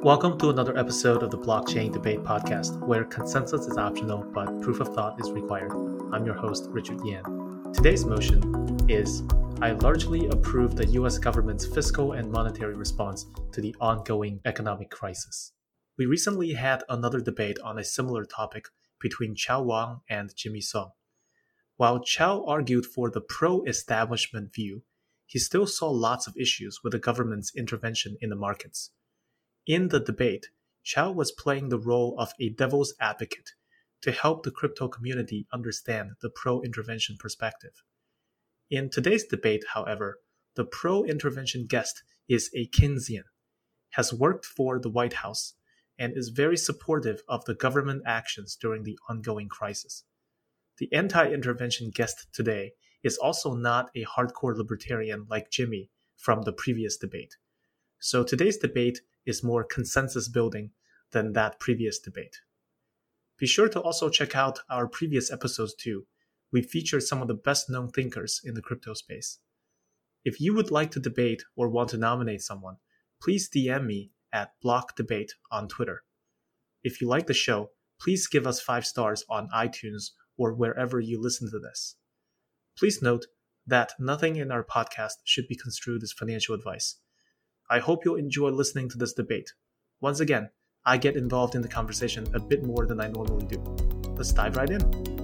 Welcome to another episode of the Blockchain Debate Podcast, where consensus is optional but proof of thought is required. I'm your host, Richard Yan. Today's motion is I largely approve the US government's fiscal and monetary response to the ongoing economic crisis. We recently had another debate on a similar topic between Chao Wang and Jimmy Song. While Chao argued for the pro-establishment view, he still saw lots of issues with the government's intervention in the markets. In the debate, Chao was playing the role of a devil's advocate to help the crypto community understand the pro-intervention perspective. In today's debate, however, the pro-intervention guest is a Keynesian, has worked for the White House, and is very supportive of the government actions during the ongoing crisis. The anti-intervention guest today is also not a hardcore libertarian like Jimmy from the previous debate. So today's debate is more consensus building than that previous debate. Be sure to also check out our previous episodes too. We featured some of the best known thinkers in the crypto space. If you would like to debate or want to nominate someone, please DM me at BlockDebate on Twitter. If you like the show, please give us 5 stars on iTunes or wherever you listen to this. Please note that nothing in our podcast should be construed as financial advice. I hope you'll enjoy listening to this debate. Once again, I get involved in the conversation a bit more than I normally do. Let's dive right in.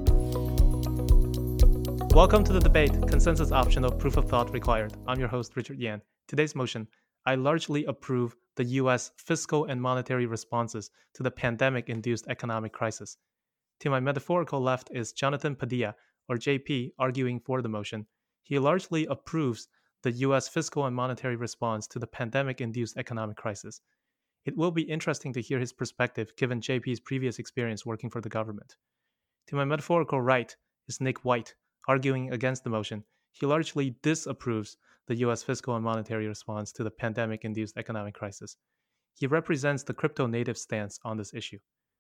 Welcome to the debate, consensus optional, proof of thought required. I'm your host, Richard Yan. Today's motion, I largely approve the US fiscal and monetary responses to the pandemic-induced economic crisis. To my metaphorical left is Jonathan Padilla, or JP, arguing for the motion. He largely approves the U.S. fiscal and monetary response to the pandemic-induced economic crisis. It will be interesting to hear his perspective given JP's previous experience working for the government. To my metaphorical right is Nick White, arguing against the motion. He largely disapproves the U.S. fiscal and monetary response to the pandemic-induced economic crisis. He represents the crypto-native stance on this issue.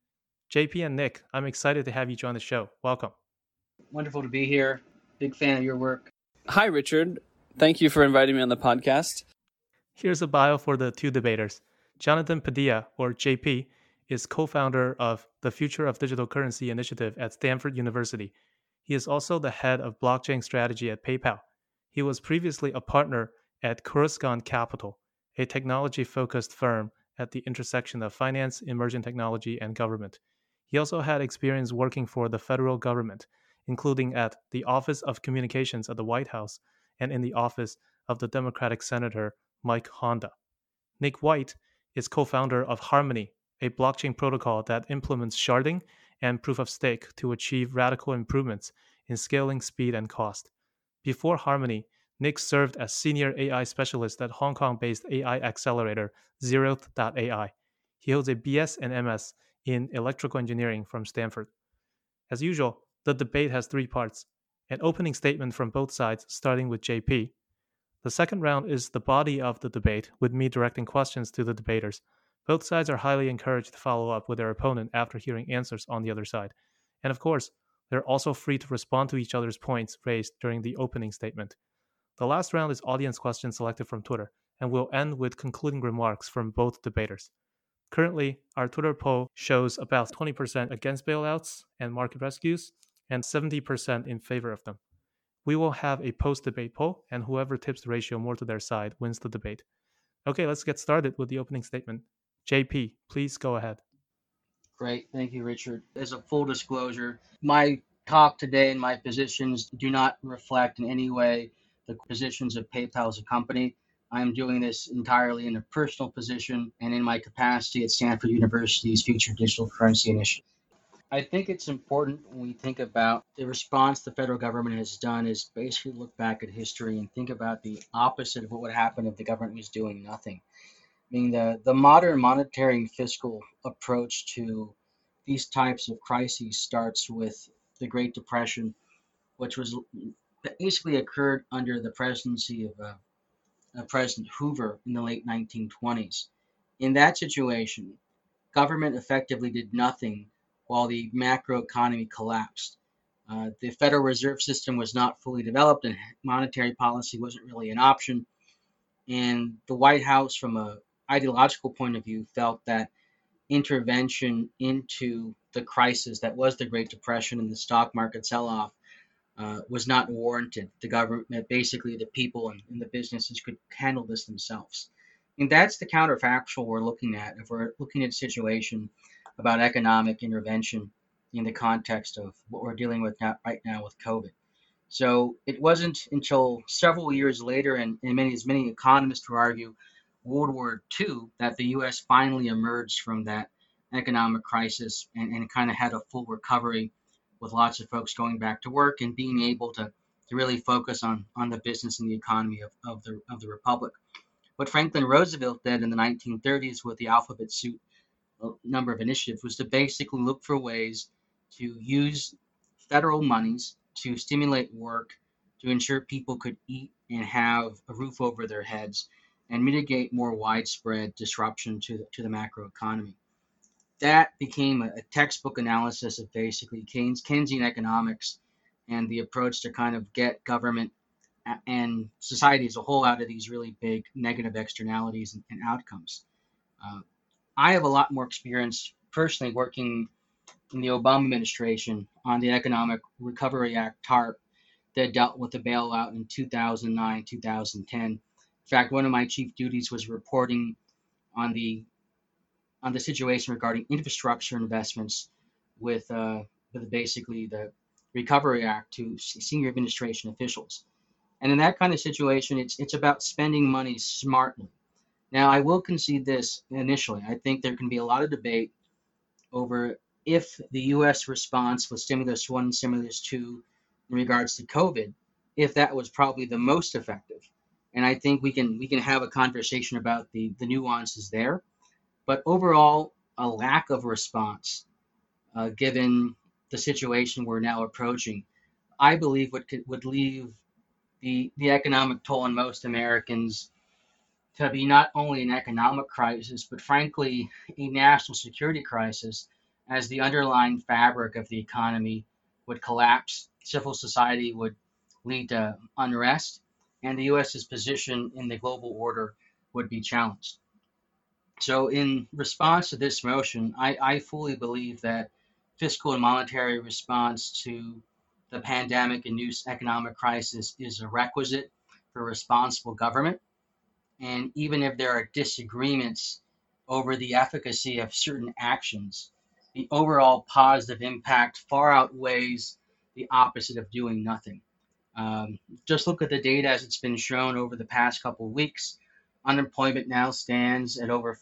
JP and Nick, I'm excited to have you join the show. Welcome. Wonderful to be here. Big fan of your work. Hi, Richard. Thank you for inviting me on the podcast. Here's a bio for the two debaters. Jonathan Padilla, or JP, is co-founder of the Future of Digital Currency initiative at Stanford University. He is also the head of blockchain strategy at PayPal. He was previously a partner at Coruscant Capital, a technology-focused firm at the intersection of finance, emerging technology, and government. He also had experience working for the federal government, including at the Office of Communications at the White House and in the office of the Democratic Senator Mike Honda. Nick White is co-founder of Harmony, a blockchain protocol that implements sharding and proof of stake to achieve radical improvements in scaling speed and cost. Before Harmony, Nick served as senior AI specialist at Hong Kong-based AI accelerator Zeroth.ai. He holds a BS and MS in electrical engineering from Stanford. As usual, the debate has 3 parts. An opening statement from both sides, starting with JP. The second round is the body of the debate, with me directing questions to the debaters. Both sides are highly encouraged to follow up with their opponent after hearing answers on the other side. And of course, they're also free to respond to each other's points raised during the opening statement. The last round is audience questions selected from Twitter, and we'll end with concluding remarks from both debaters. Currently, our Twitter poll shows about 20% against bailouts and market rescues, and 70% in favor of them. We will have a post-debate poll, and whoever tips the ratio more to their side wins the debate. Okay, let's get started with the opening statement. JP, please go ahead. Great. Thank you, Richard. As a full disclosure, my talk today and my positions do not reflect in any way the positions of PayPal as a company. I am doing this entirely in a personal position and in my capacity at Stanford University's Future Digital Currency Initiative. I think it's important when we think about the response the federal government has done is basically look back at history and think about the opposite of what would happen if the government was doing nothing. I mean, the modern monetary and fiscal approach to these types of crises starts with the Great Depression, which was basically occurred under the presidency of President Hoover in the late 1920s. In that situation, government effectively did nothing while the macroeconomy collapsed. The Federal Reserve System was not fully developed and monetary policy wasn't really an option. And the White House, from a ideological point of view, felt that intervention into the crisis that was the Great Depression and the stock market sell-off was not warranted. The government, basically the people and the businesses could handle this themselves. And that's the counterfactual we're looking at if we're looking at a situation about economic intervention in the context of what we're dealing with right now with COVID. So it wasn't until several years later, and many economists would argue, World War II, that the U.S. finally emerged from that economic crisis and kind of had a full recovery, with lots of folks going back to work and being able to really focus on the business and the economy of the republic. What Franklin Roosevelt did in the 1930s with the alphabet soup number of initiatives was to basically look for ways to use federal monies to stimulate work, to ensure people could eat and have a roof over their heads, and mitigate more widespread disruption to the macroeconomy. That became a textbook analysis of basically Keynesian economics and the approach to kind of get government and society as a whole out of these really big negative externalities and outcomes. I have a lot more experience personally working in the Obama administration on the Economic Recovery Act, TARP, that dealt with the bailout in 2009, 2010. In fact, one of my chief duties was reporting on the situation regarding infrastructure investments with basically the Recovery Act to senior administration officials. And in that kind of situation, it's about spending money smartly. Now, I will concede this initially. I think there can be a lot of debate over if the U.S. response with Stimulus 1, Stimulus 2 in regards to COVID, if that was probably the most effective. And I think we can have a conversation about the nuances there. But overall, a lack of response, given the situation we're now approaching, I believe would leave the economic toll on most Americans to be not only an economic crisis, but frankly, a national security crisis, as the underlying fabric of the economy would collapse, civil society would lead to unrest, and the U.S.'s position in the global order would be challenged. So in response to this motion, I fully believe that fiscal and monetary response to the pandemic and new economic crisis is a requisite for responsible government. And even if there are disagreements over the efficacy of certain actions, the overall positive impact far outweighs the opposite of doing nothing. Just look at the data as it's been shown over the past couple of weeks. Unemployment now stands at over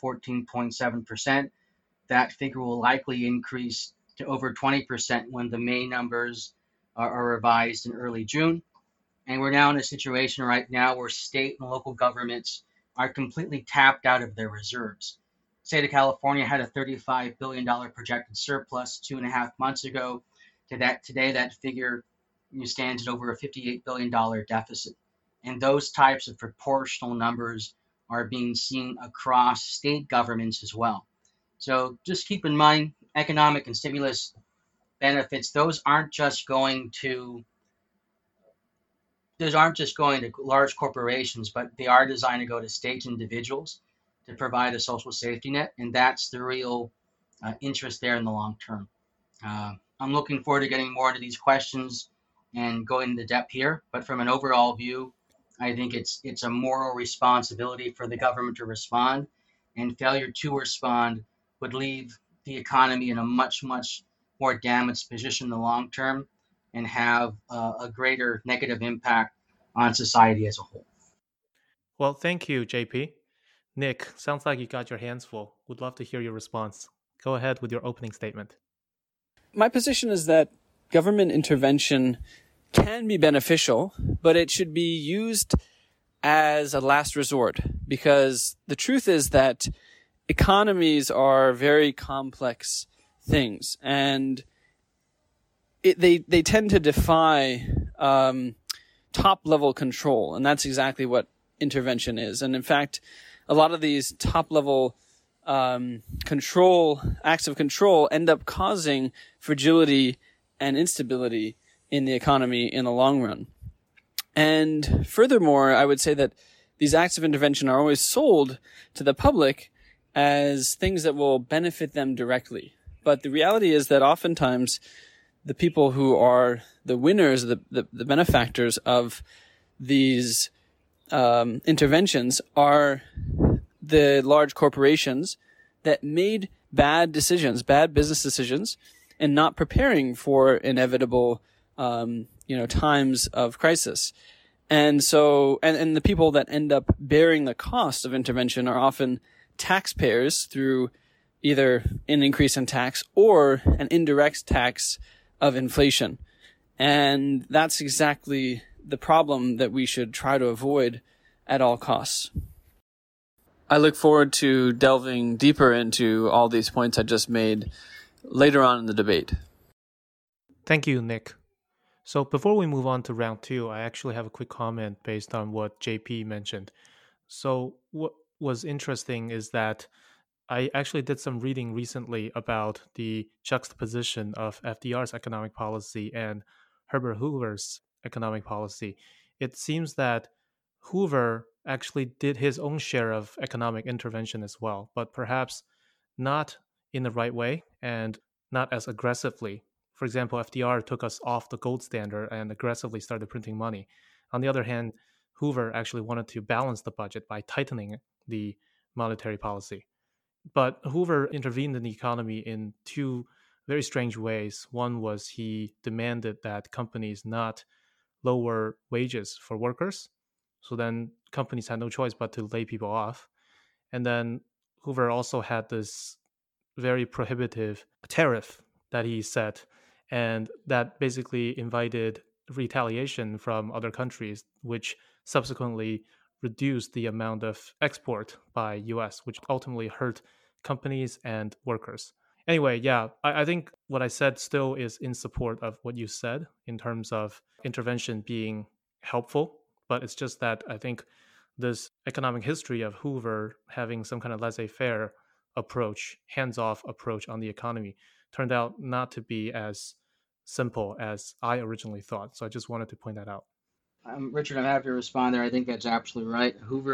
14.7%. That figure will likely increase to over 20% when the May numbers are revised in early June. And we're now in a situation right now where state and local governments are completely tapped out of their reserves. The state of California had a $35 billion projected surplus 2.5 months ago. Today, that figure stands at over a $58 billion deficit. And those types of proportional numbers are being seen across state governments as well. So just keep in mind, economic and stimulus benefits, those aren't just going to large corporations, but they are designed to go to state individuals to provide a social safety net, and that's the real interest there in the long term. I'm looking forward to getting more into these questions and going into depth here, but from an overall view, I think it's a moral responsibility for the government to respond, and failure to respond would leave the economy in a much, much more damaged position in the long term and have a greater negative impact on society as a whole. Well, thank you, JP. Nick, sounds like you got your hands full. Would love to hear your response. Go ahead with your opening statement. My position is that government intervention can be beneficial, but it should be used as a last resort, because the truth is that economies are very complex things, and they tend to defy top-level control, and that's exactly what intervention is. And in fact, a lot of these top-level acts of control end up causing fragility and instability in the economy in the long run. And furthermore, I would say that these acts of intervention are always sold to the public as things that will benefit them directly. But the reality is that oftentimes the people who are the winners, the benefactors of these interventions are the large corporations that made bad decisions, bad business decisions, and not preparing for inevitable, times of crisis. And so, and the people that end up bearing the cost of intervention are often taxpayers through either an increase in tax or an indirect tax of inflation. And that's exactly the problem that we should try to avoid at all costs. I look forward to delving deeper into all these points I just made later on in the debate. Thank you, Nick. So before we move on to round two, I actually have a quick comment based on what JP mentioned. So what was interesting is that I actually did some reading recently about the juxtaposition of FDR's economic policy and Herbert Hoover's economic policy. It seems that Hoover actually did his own share of economic intervention as well, but perhaps not in the right way and not as aggressively. For example, FDR took us off the gold standard and aggressively started printing money. On the other hand, Hoover actually wanted to balance the budget by tightening the monetary policy. But Hoover intervened in the economy in two very strange ways. One was he demanded that companies not lower wages for workers. So then companies had no choice but to lay people off. And then Hoover also had this very prohibitive tariff that he set, and that basically invited retaliation from other countries, which subsequently reduced the amount of export by US, which ultimately hurt companies and workers. Anyway, yeah, I think what I said still is in support of what you said in terms of intervention being helpful, but it's just that I think this economic history of Hoover having some kind of laissez-faire approach, hands-off approach on the economy, turned out not to be as simple as I originally thought. So I just wanted to point that out. Richard, I have to respond there. I think that's absolutely right.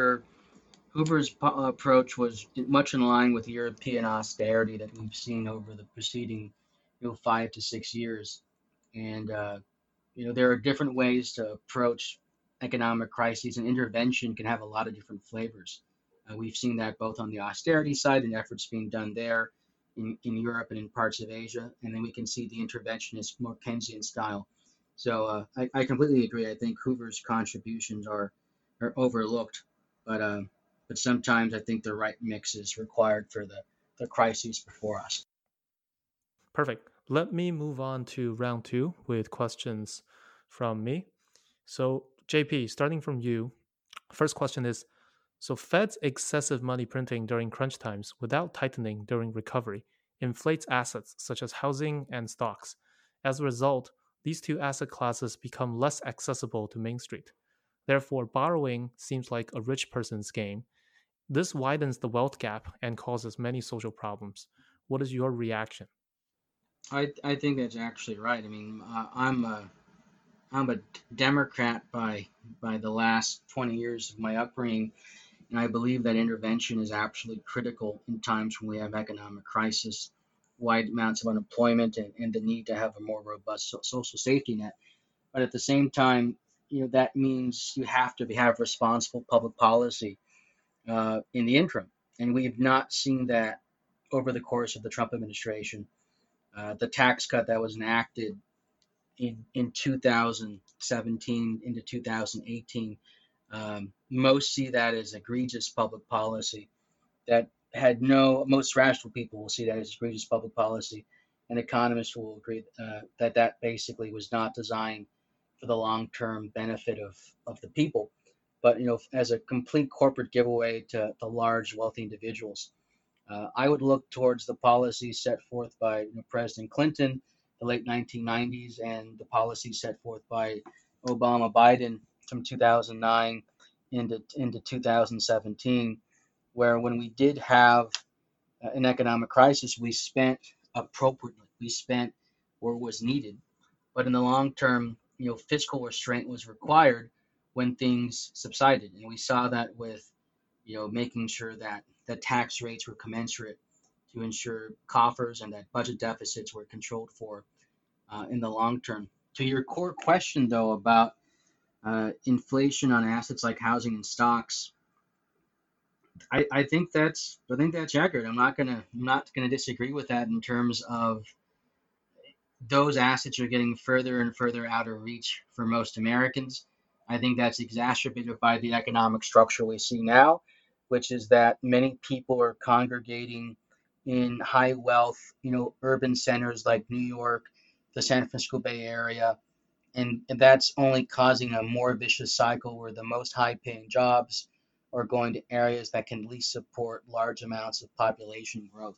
Hoover's approach was much in line with European austerity that we've seen over the preceding 5 to 6 years. And, there are different ways to approach economic crises, and intervention can have a lot of different flavors. We've seen that both on the austerity side and efforts being done there in Europe and in parts of Asia. And then we can see the interventionist, more Keynesian style. So I completely agree. I think Hoover's contributions are overlooked, but sometimes I think the right mix is required for the crises before us. Perfect. Let me move on to round two with questions from me. So JP, starting from you, first question is, so Fed's excessive money printing during crunch times without tightening during recovery inflates assets such as housing and stocks. As a result, these two asset classes become less accessible to Main Street. Therefore, borrowing seems like a rich person's game. This widens the wealth gap and causes many social problems. What is your reaction? I think that's actually right. I mean, I'm a Democrat by the last 20 years of my upbringing, and I believe that intervention is absolutely critical in times when we have economic crisis, wide amounts of unemployment, and the need to have a more robust social safety net. But at the same time, that means you have to have responsible public policy in the interim, and we have not seen that over the course of the Trump administration. The tax cut that was enacted in 2017 into 2018, most see that as egregious public policy that had most rational people will see that as egregious public policy, and economists will agree that basically was not designed for the long-term benefit of the people, but as a complete corporate giveaway to the large wealthy individuals. I would look towards the policies set forth by President Clinton, the late 1990s, and the policies set forth by Obama Biden from 2009 into 2017, where when we did have an economic crisis, we spent appropriately. We spent where was needed. But in the long term, fiscal restraint was required when things subsided. And we saw that with, making sure that the tax rates were commensurate to ensure coffers and that budget deficits were controlled for in the long term. To your core question, though, about inflation on assets like housing and stocks, I think that's accurate. I'm not gonna disagree with that in terms of those assets are getting further and further out of reach for most Americans. I think that's exacerbated by the economic structure we see now, which is that many people are congregating in high wealth, urban centers like New York, the San Francisco Bay Area, and that's only causing a more vicious cycle where the most high paying jobs are going to areas that can least support large amounts of population growth.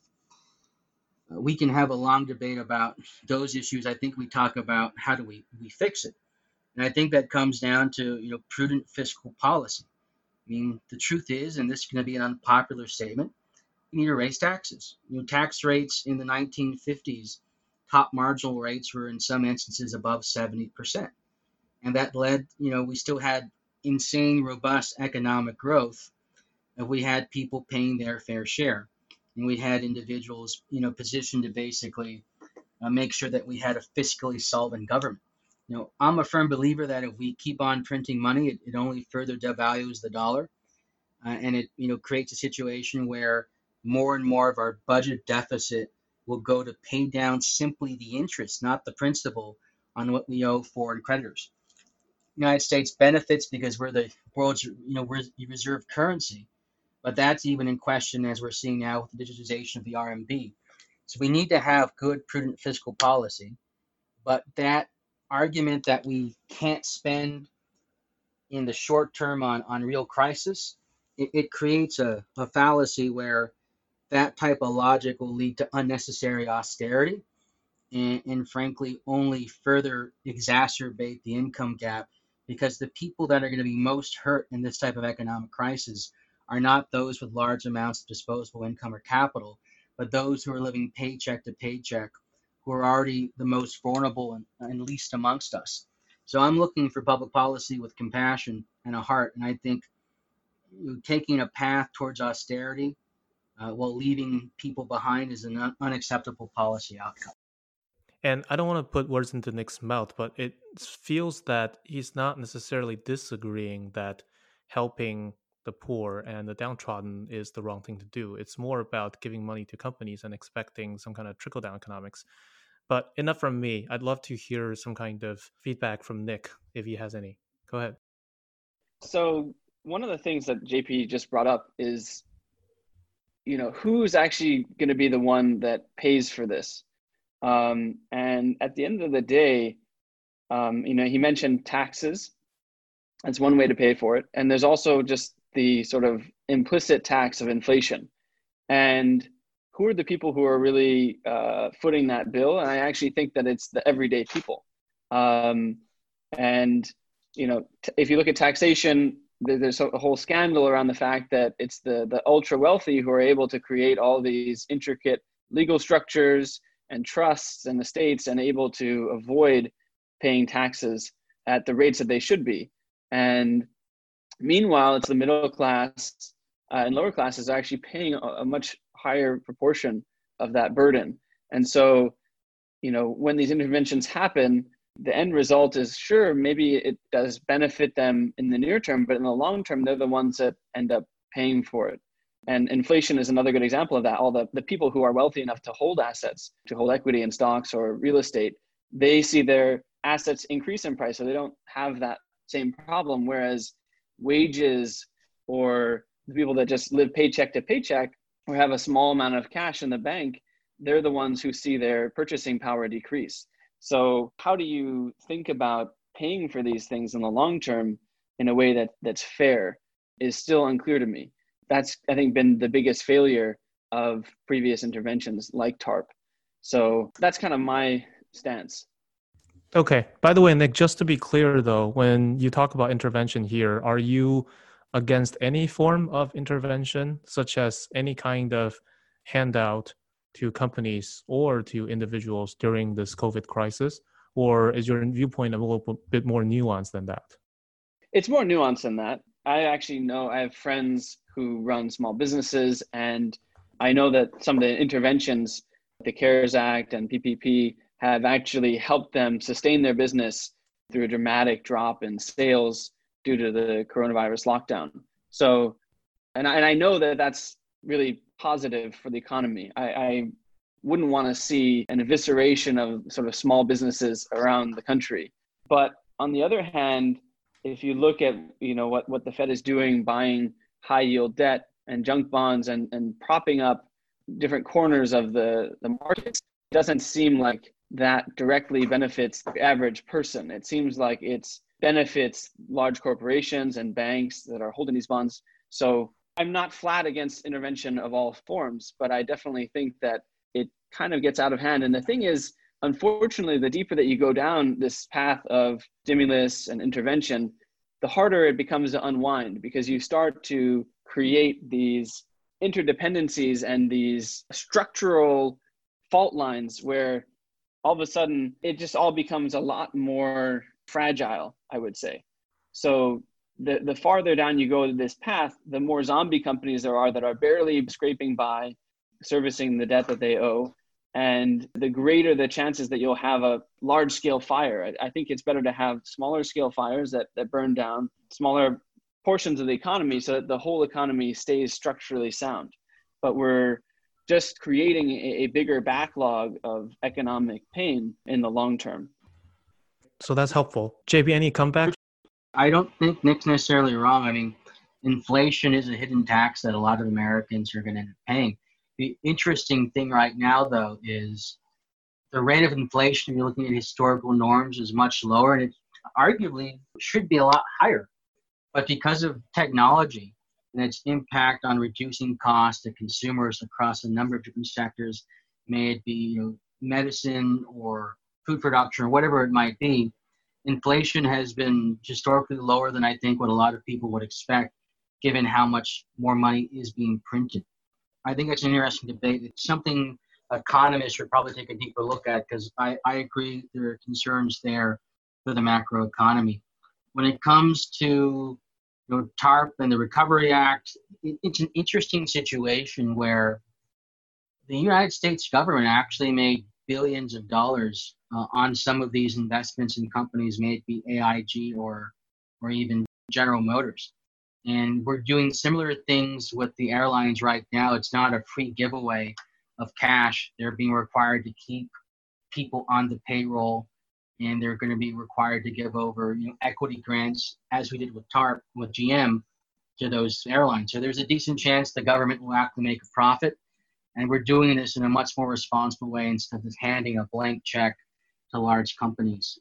We can have a long debate about those issues. I think we talk about how do we fix it. And I think that comes down to, prudent fiscal policy. I mean, the truth is, and this is going to be an unpopular statement, you need to raise taxes. Tax rates in the 1950s, top marginal rates were in some instances above 70%. And that led, we still had insane, robust economic growth if we had people paying their fair share. And we had individuals, positioned to basically make sure that we had a fiscally solvent government. I'm a firm believer that if we keep on printing money, it only further devalues the dollar. And it, creates a situation where more and more of our budget deficit will go to pay down simply the interest, not the principal, on what we owe foreign creditors. The United States benefits because we're the world's, reserve currency. But that's even in question as we're seeing now with the digitization of the RMB. So we need to have good, prudent fiscal policy. But that argument that we can't spend in the short term on real crisis, it creates a fallacy where that type of logic will lead to unnecessary austerity and frankly only further exacerbate the income gap, because the people that are going to be most hurt in this type of economic crisis are not those with large amounts of disposable income or capital, but those who are living paycheck to paycheck, who are already the most vulnerable and least amongst us. So I'm looking for public policy with compassion and a heart, and I think taking a path towards austerity while leaving people behind is an unacceptable policy outcome. And I don't want to put words into Nick's mouth, but it feels that he's not necessarily disagreeing that helping the poor and the downtrodden is the wrong thing to do. It's more about giving money to companies and expecting some kind of trickle-down economics. But enough from me. I'd love to hear some kind of feedback from Nick, if he has any. Go ahead. So one of the things that JP just brought up is, who's actually going to be the one that pays for this? And at the end of the day, he mentioned taxes. That's one way to pay for it. And there's also just the sort of implicit tax of inflation. And who are the people who are really footing that bill? And I actually think that it's the everyday people. If you look at taxation, there's a whole scandal around the fact that it's the ultra wealthy who are able to create all these intricate legal structures and trusts and estates and able to avoid paying taxes at the rates that they should be. And meanwhile, it's the middle class and lower classes are actually paying a much higher proportion of that burden. And so, when these interventions happen, the end result is, sure, maybe it does benefit them in the near term, but in the long term, they're the ones that end up paying for it. And inflation is another good example of that. All the people who are wealthy enough to hold assets, to hold equity in stocks or real estate, they see their assets increase in price, so they don't have that same problem. Whereas wages or the people that just live paycheck to paycheck or have a small amount of cash in the bank, they're the ones who see their purchasing power decrease. So how do you think about paying for these things in the long term in a way that's fair is still unclear to me. That's, I think, been the biggest failure of previous interventions like TARP. So that's kind of my stance. Okay. By the way, Nick, just to be clear, though, when you talk about intervention here, are you against any form of intervention, such as any kind of handout to companies or to individuals during this COVID crisis? Or is your viewpoint a little bit more nuanced than that? It's more nuanced than that. I actually know I have friends who run small businesses, and I know that some of the interventions, the CARES Act and PPP, have actually helped them sustain their business through a dramatic drop in sales due to the coronavirus lockdown. So, and I know that that's really positive for the economy. I wouldn't want to see an evisceration of sort of small businesses around the country. But on the other hand, if you look at what the Fed is doing, buying high yield debt and junk bonds and propping up different corners of the markets, it doesn't seem like that directly benefits the average person. It seems like it benefits large corporations and banks that are holding these bonds. So I'm not flat against intervention of all forms, but I definitely think that it kind of gets out of hand. And the thing is, unfortunately, the deeper that you go down this path of stimulus and intervention, the harder it becomes to unwind, because you start to create these interdependencies and these structural fault lines where all of a sudden it just all becomes a lot more fragile, I would say. So the farther down you go to this path, the more zombie companies there are that are barely scraping by, servicing the debt that they owe, and the greater the chances that you'll have a large scale fire. I think it's better to have smaller scale fires that burn down smaller portions of the economy so that the whole economy stays structurally sound. But we're just creating a bigger backlog of economic pain in the long term. So that's helpful. JB, any comeback? I don't think Nick's necessarily wrong. I mean, inflation is a hidden tax that a lot of Americans are going to end up paying. The interesting thing right now, though, is the rate of inflation, if you're looking at historical norms, is much lower, and it arguably should be a lot higher. But because of technology and its impact on reducing costs to consumers across a number of different sectors, may it be medicine or food production or whatever it might be, inflation has been historically lower than I think what a lot of people would expect, given how much more money is being printed. I think it's an interesting debate. It's something economists should probably take a deeper look at, because I agree there are concerns there for the macro economy. When it comes to TARP and the Recovery Act, it's an interesting situation where the United States government actually made billions of dollars on some of these investments in companies, may it be AIG or even General Motors. And we're doing similar things with the airlines right now. It's not a free giveaway of cash. They're being required to keep people on the payroll, and they're going to be required to give over equity grants, as we did with TARP, with GM, to those airlines. So there's a decent chance the government will actually make a profit. And we're doing this in a much more responsible way instead of just handing a blank check to large companies.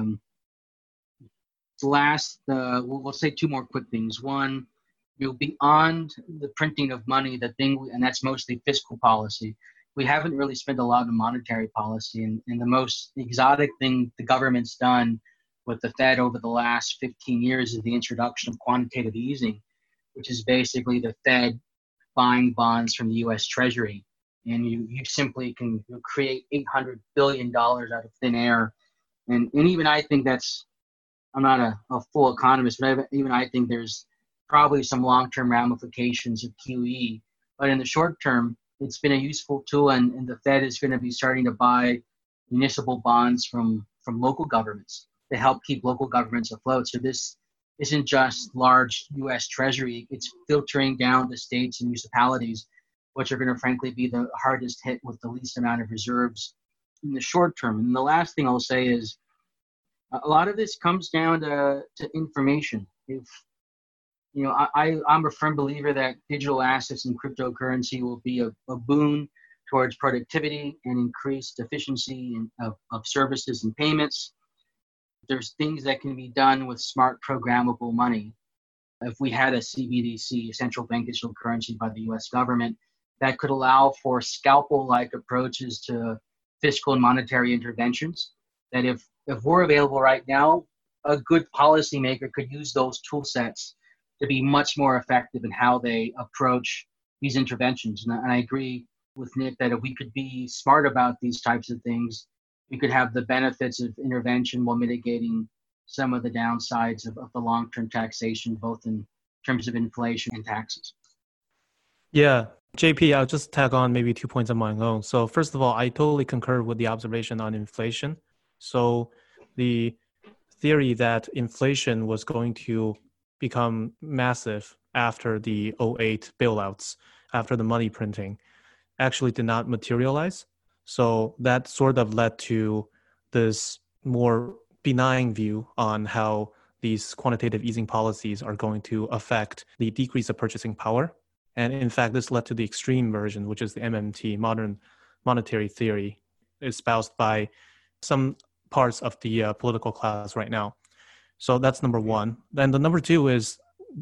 We'll say two more quick things. One, beyond the printing of money, and that's mostly fiscal policy, we haven't really spent a lot of monetary policy. And the most exotic thing the government's done with the Fed over the last 15 years is the introduction of quantitative easing, which is basically the Fed buying bonds from the U.S. Treasury. And you simply can create $800 billion out of thin air. And even I think I'm not a full economist, but even I think there's probably some long-term ramifications of QE. But in the short term, it's been a useful tool, and the Fed is going to be starting to buy municipal bonds from local governments to help keep local governments afloat. So this isn't just large U.S. Treasury. It's filtering down to states and municipalities, which are going to frankly be the hardest hit with the least amount of reserves in the short term. And the last thing I'll say is a lot of this comes down to information. If I'm a firm believer that digital assets and cryptocurrency will be a boon towards productivity and increased efficiency of services and payments. There's things that can be done with smart programmable money. If we had a CBDC, central bank digital currency by the US government, that could allow for scalpel-like approaches to fiscal and monetary interventions, that if we're available right now, a good policymaker could use those tool sets to be much more effective in how they approach these interventions. And I agree with Nick that if we could be smart about these types of things, we could have the benefits of intervention while mitigating some of the downsides of the long-term taxation, both in terms of inflation and taxes. Yeah, JP, I'll just tag on maybe 2 points of my own. So first of all, I totally concur with the observation on inflation. So the theory that inflation was going to become massive after the '08 bailouts, after the money printing, actually did not materialize. So that sort of led to this more benign view on how these quantitative easing policies are going to affect the decrease of purchasing power. And in fact, this led to the extreme version, which is the MMT, modern monetary theory, espoused by some parts of the political class right now. So that's number one. Then the number two is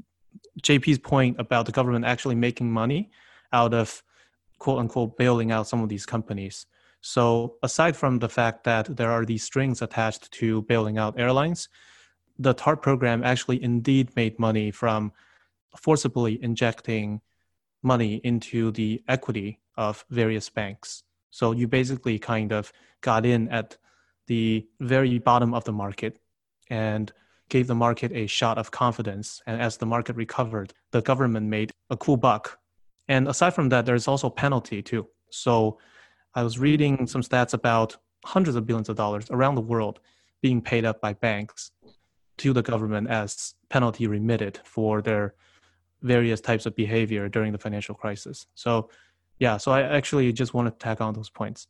JP's point about the government actually making money out of quote unquote bailing out some of these companies. So aside from the fact that there are these strings attached to bailing out airlines, the TARP program actually indeed made money from forcibly injecting money into the equity of various banks. So you basically kind of got in at the very bottom of the market and gave the market a shot of confidence. And as the market recovered, the government made a cool buck. And aside from that, there's also penalty too. So I was reading some stats about hundreds of billions of dollars around the world being paid up by banks to the government as penalty remitted for their various types of behavior during the financial crisis. So yeah, so I actually just want to tack on those points.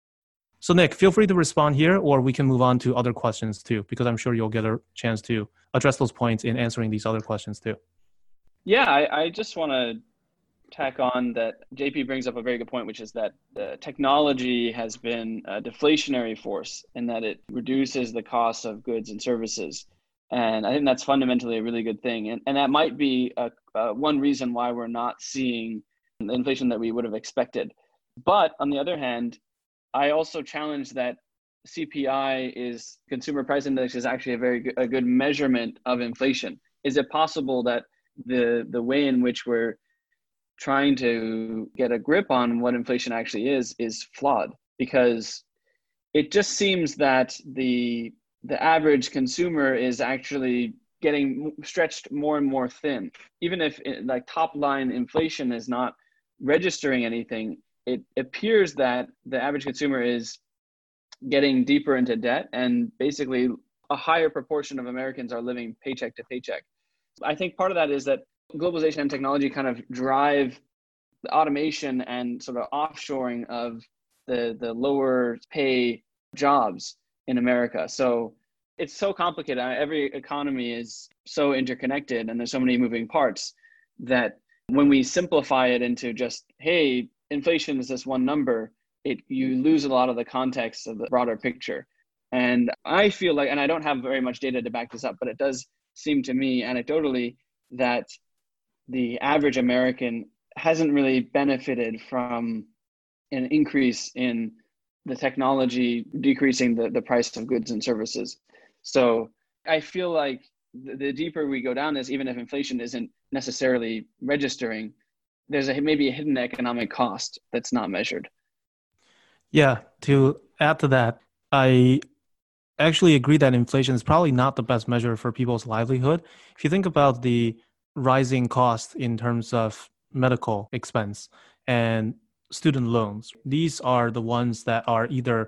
So Nick, feel free to respond here, or we can move on to other questions too, because I'm sure you'll get a chance to address those points in answering these other questions too. Yeah, I just want to tack on that JP brings up a very good point, which is that the technology has been a deflationary force in that it reduces the cost of goods and services. And I think that's fundamentally a really good thing. And that might be one reason why we're not seeing the inflation that we would have expected. But on the other hand, I also challenge that CPI is consumer price index is actually a good measurement of inflation. Is it possible that the way in which we're trying to get a grip on what inflation actually is flawed? Because it just seems that the average consumer is actually getting stretched more and more thin. Even if like top line inflation is not registering anything, it appears that the average consumer is getting deeper into debt, and basically a higher proportion of Americans are living paycheck to paycheck. I think part of that is that globalization and technology kind of drive the automation and sort of offshoring of the lower pay jobs in America. So it's so complicated. Every economy is so interconnected and there's so many moving parts that when we simplify it into just, hey, inflation is this one number, you lose a lot of the context of the broader picture. And I feel like, and I don't have very much data to back this up, but it does seem to me anecdotally that the average American hasn't really benefited from an increase in the technology decreasing the price of goods and services. So I feel like the deeper we go down this, even if inflation isn't necessarily registering, there's maybe a hidden economic cost that's not measured. Yeah, to add to that, I actually agree that inflation is probably not the best measure for people's livelihood. If you think about the rising cost in terms of medical expense and student loans, these are the ones that are either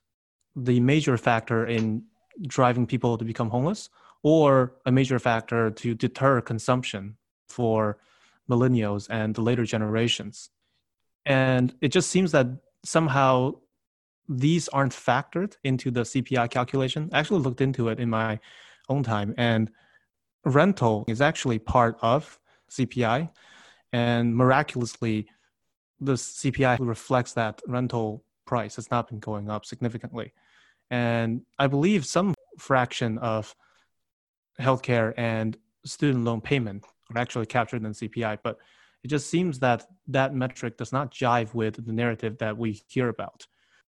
the major factor in driving people to become homeless or a major factor to deter consumption for millennials and the later generations. And it just seems that somehow these aren't factored into the CPI calculation. I actually looked into it in my own time, and rental is actually part of CPI. And miraculously, the CPI reflects that rental price has not been going up significantly. And I believe some fraction of healthcare and student loan payment are actually captured in CPI, but it just seems that that metric does not jive with the narrative that we hear about,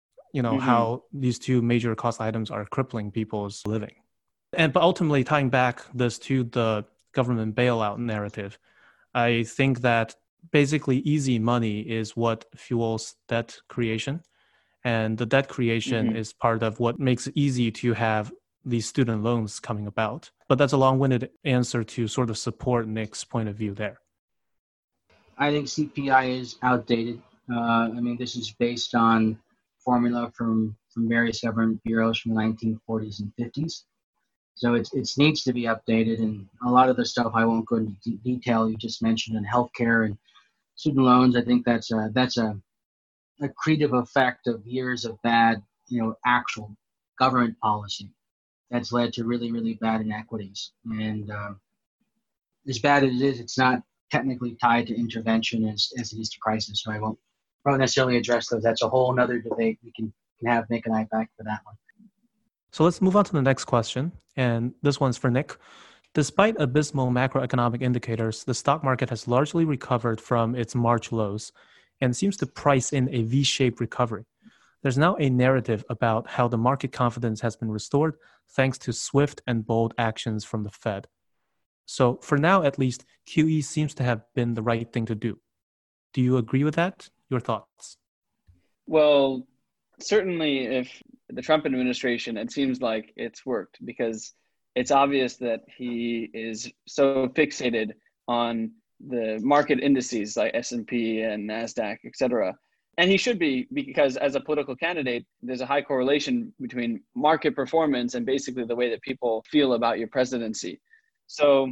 how these two major cost items are crippling people's living. But ultimately tying back this to the government bailout narrative, I think that basically easy money is what fuels debt creation. And the debt creation is part of what makes it easy to have these student loans coming about. But that's a long-winded answer to sort of support Nick's point of view there. I think CPI is outdated. This is based on formula from various government bureaus from the 1940s and 50s. So it needs to be updated. And a lot of the stuff I won't go into detail. You just mentioned in healthcare and student loans. I think that's a accretive effect of years of bad, actual government policy that's led to really, really bad inequities. And as bad as it is, it's not technically tied to intervention as it is to crisis. So I won't necessarily address those. That's a whole other debate we can have Nick and I back for that one. So let's move on to the next question. And this one's for Nick. Despite abysmal macroeconomic indicators, the stock market has largely recovered from its March lows and seems to price in a V-shaped recovery. There's now a narrative about how the market confidence has been restored thanks to swift and bold actions from the Fed. So for now, at least, QE seems to have been the right thing to do. Do you agree with that? Your thoughts? Well, certainly if the Trump administration, it seems like it's worked because it's obvious that he is so fixated on the market indices like S&P and NASDAQ, et cetera. And he should be, because as a political candidate, there's a high correlation between market performance and basically the way that people feel about your presidency. So,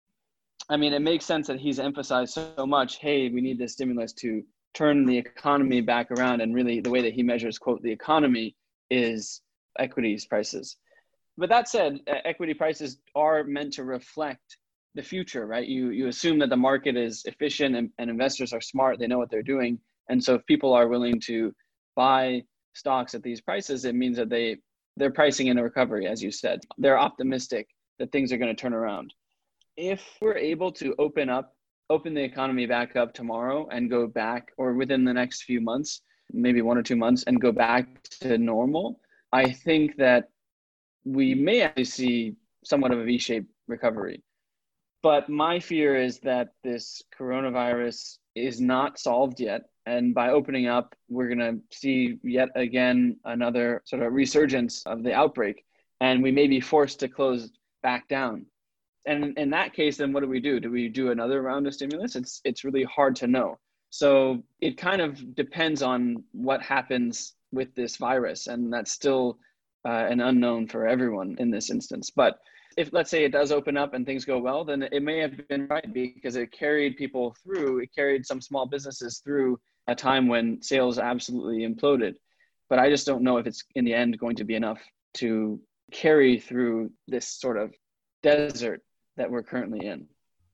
it makes sense that he's emphasized so much, hey, we need this stimulus to turn the economy back around. And really the way that he measures, quote, the economy is equities prices. But that said, equity prices are meant to reflect the future, right? You assume that the market is efficient and investors are smart, they know what they're doing. And so if people are willing to buy stocks at these prices, it means that they're pricing in a recovery, as you said. They're optimistic that things are going to turn around. If we're able to open the economy back up tomorrow and go back, or within the next few months, maybe 1 or 2 months, and go back to normal, I think that we may actually see somewhat of a V-shaped recovery. But my fear is that this coronavirus is not solved yet. And by opening up, we're going to see yet again another sort of resurgence of the outbreak. And we may be forced to close back down. And in that case, then what do we do? Do we do another round of stimulus? It's really hard to know. So it kind of depends on what happens with this virus. And that's still an unknown for everyone in this instance. But if, let's say, it does open up and things go well, then it may have been right because it carried people through. It carried some small businesses through a time when sales absolutely imploded. But I just don't know if it's in the end going to be enough to carry through this sort of desert that we're currently in.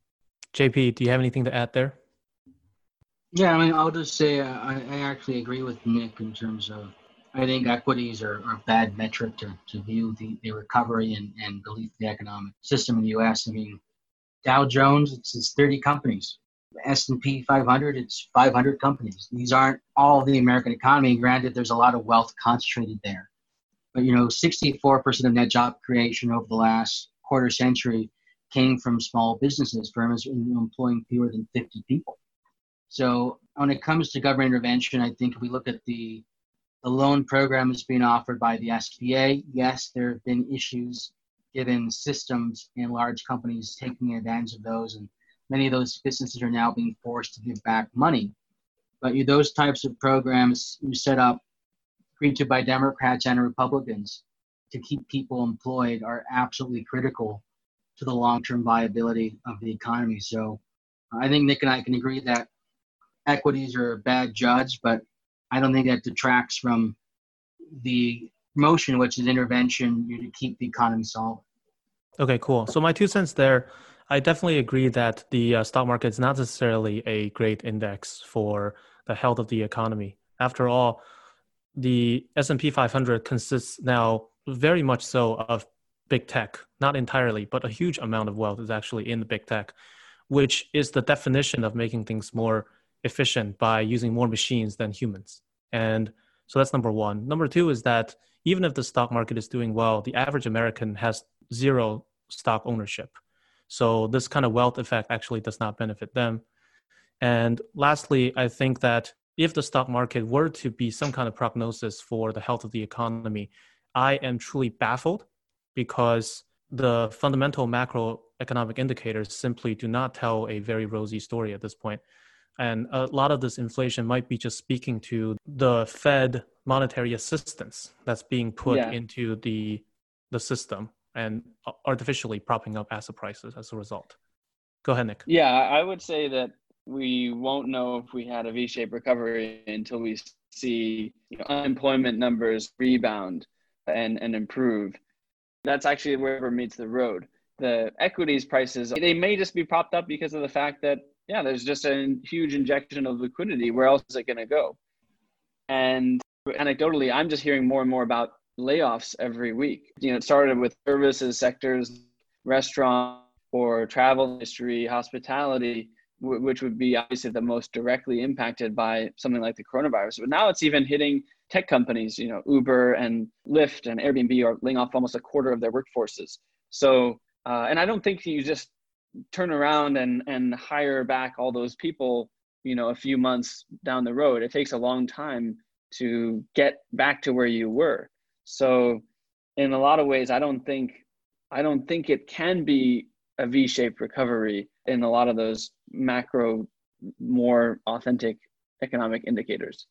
JP, do you have anything to add there? Yeah, I'll just say I actually agree with Nick in terms of I think equities are a bad metric to view the recovery and belief of the economic system in the U.S. Dow Jones, it's 30 companies. S&P 500, it's 500 companies. These aren't all the American economy. Granted, there's a lot of wealth concentrated there. But, 64% of net job creation over the last quarter century came from small businesses, firms employing fewer than 50 people. So when it comes to government intervention, I think if we look at the loan program that's being offered by the SBA, yes, there have been issues given systems and large companies taking advantage of those, and many of those businesses are now being forced to give back money. But those types of programs you set up, agreed to by Democrats and Republicans, to keep people employed are absolutely critical to the long-term viability of the economy. So I think Nick and I can agree that equities are a bad judge, but I don't think that detracts from the motion, which is intervention to keep the economy solid. Okay, cool. So my 2 cents there, I definitely agree that the stock market is not necessarily a great index for the health of the economy. After all, the S&P 500 consists now very much so of big tech, not entirely, but a huge amount of wealth is actually in the big tech, which is the definition of making things more efficient by using more machines than humans. And so that's number one. Number two is that even if the stock market is doing well, the average American has zero stock ownership. So this kind of wealth effect actually does not benefit them. And lastly, I think that if the stock market were to be some kind of prognosis for the health of the economy, I am truly baffled because the fundamental macroeconomic indicators simply do not tell a very rosy story at this point. And a lot of this inflation might be just speaking to the Fed monetary assistance that's being put into the system and artificially propping up asset prices as a result. Go ahead, Nick. Yeah, I would say that we won't know if we had a V-shaped recovery until we see unemployment numbers rebound and improve. That's actually where it meets the road. The equities prices, they may just be propped up because of the fact that, there's just a huge injection of liquidity. Where else is it going to go? And anecdotally, I'm just hearing more and more about layoffs every week. It started with services sectors, restaurant or travel industry, hospitality, which would be obviously the most directly impacted by something like the coronavirus. But now it's even hitting tech companies. Uber and Lyft and Airbnb are laying off almost a quarter of their workforces. So, and I don't think you just turn around and hire back all those people, a few months down the road. It takes a long time to get back to where you were. So in a lot of ways, I don't think it can be a V-shaped recovery in a lot of those macro, more authentic economic indicators.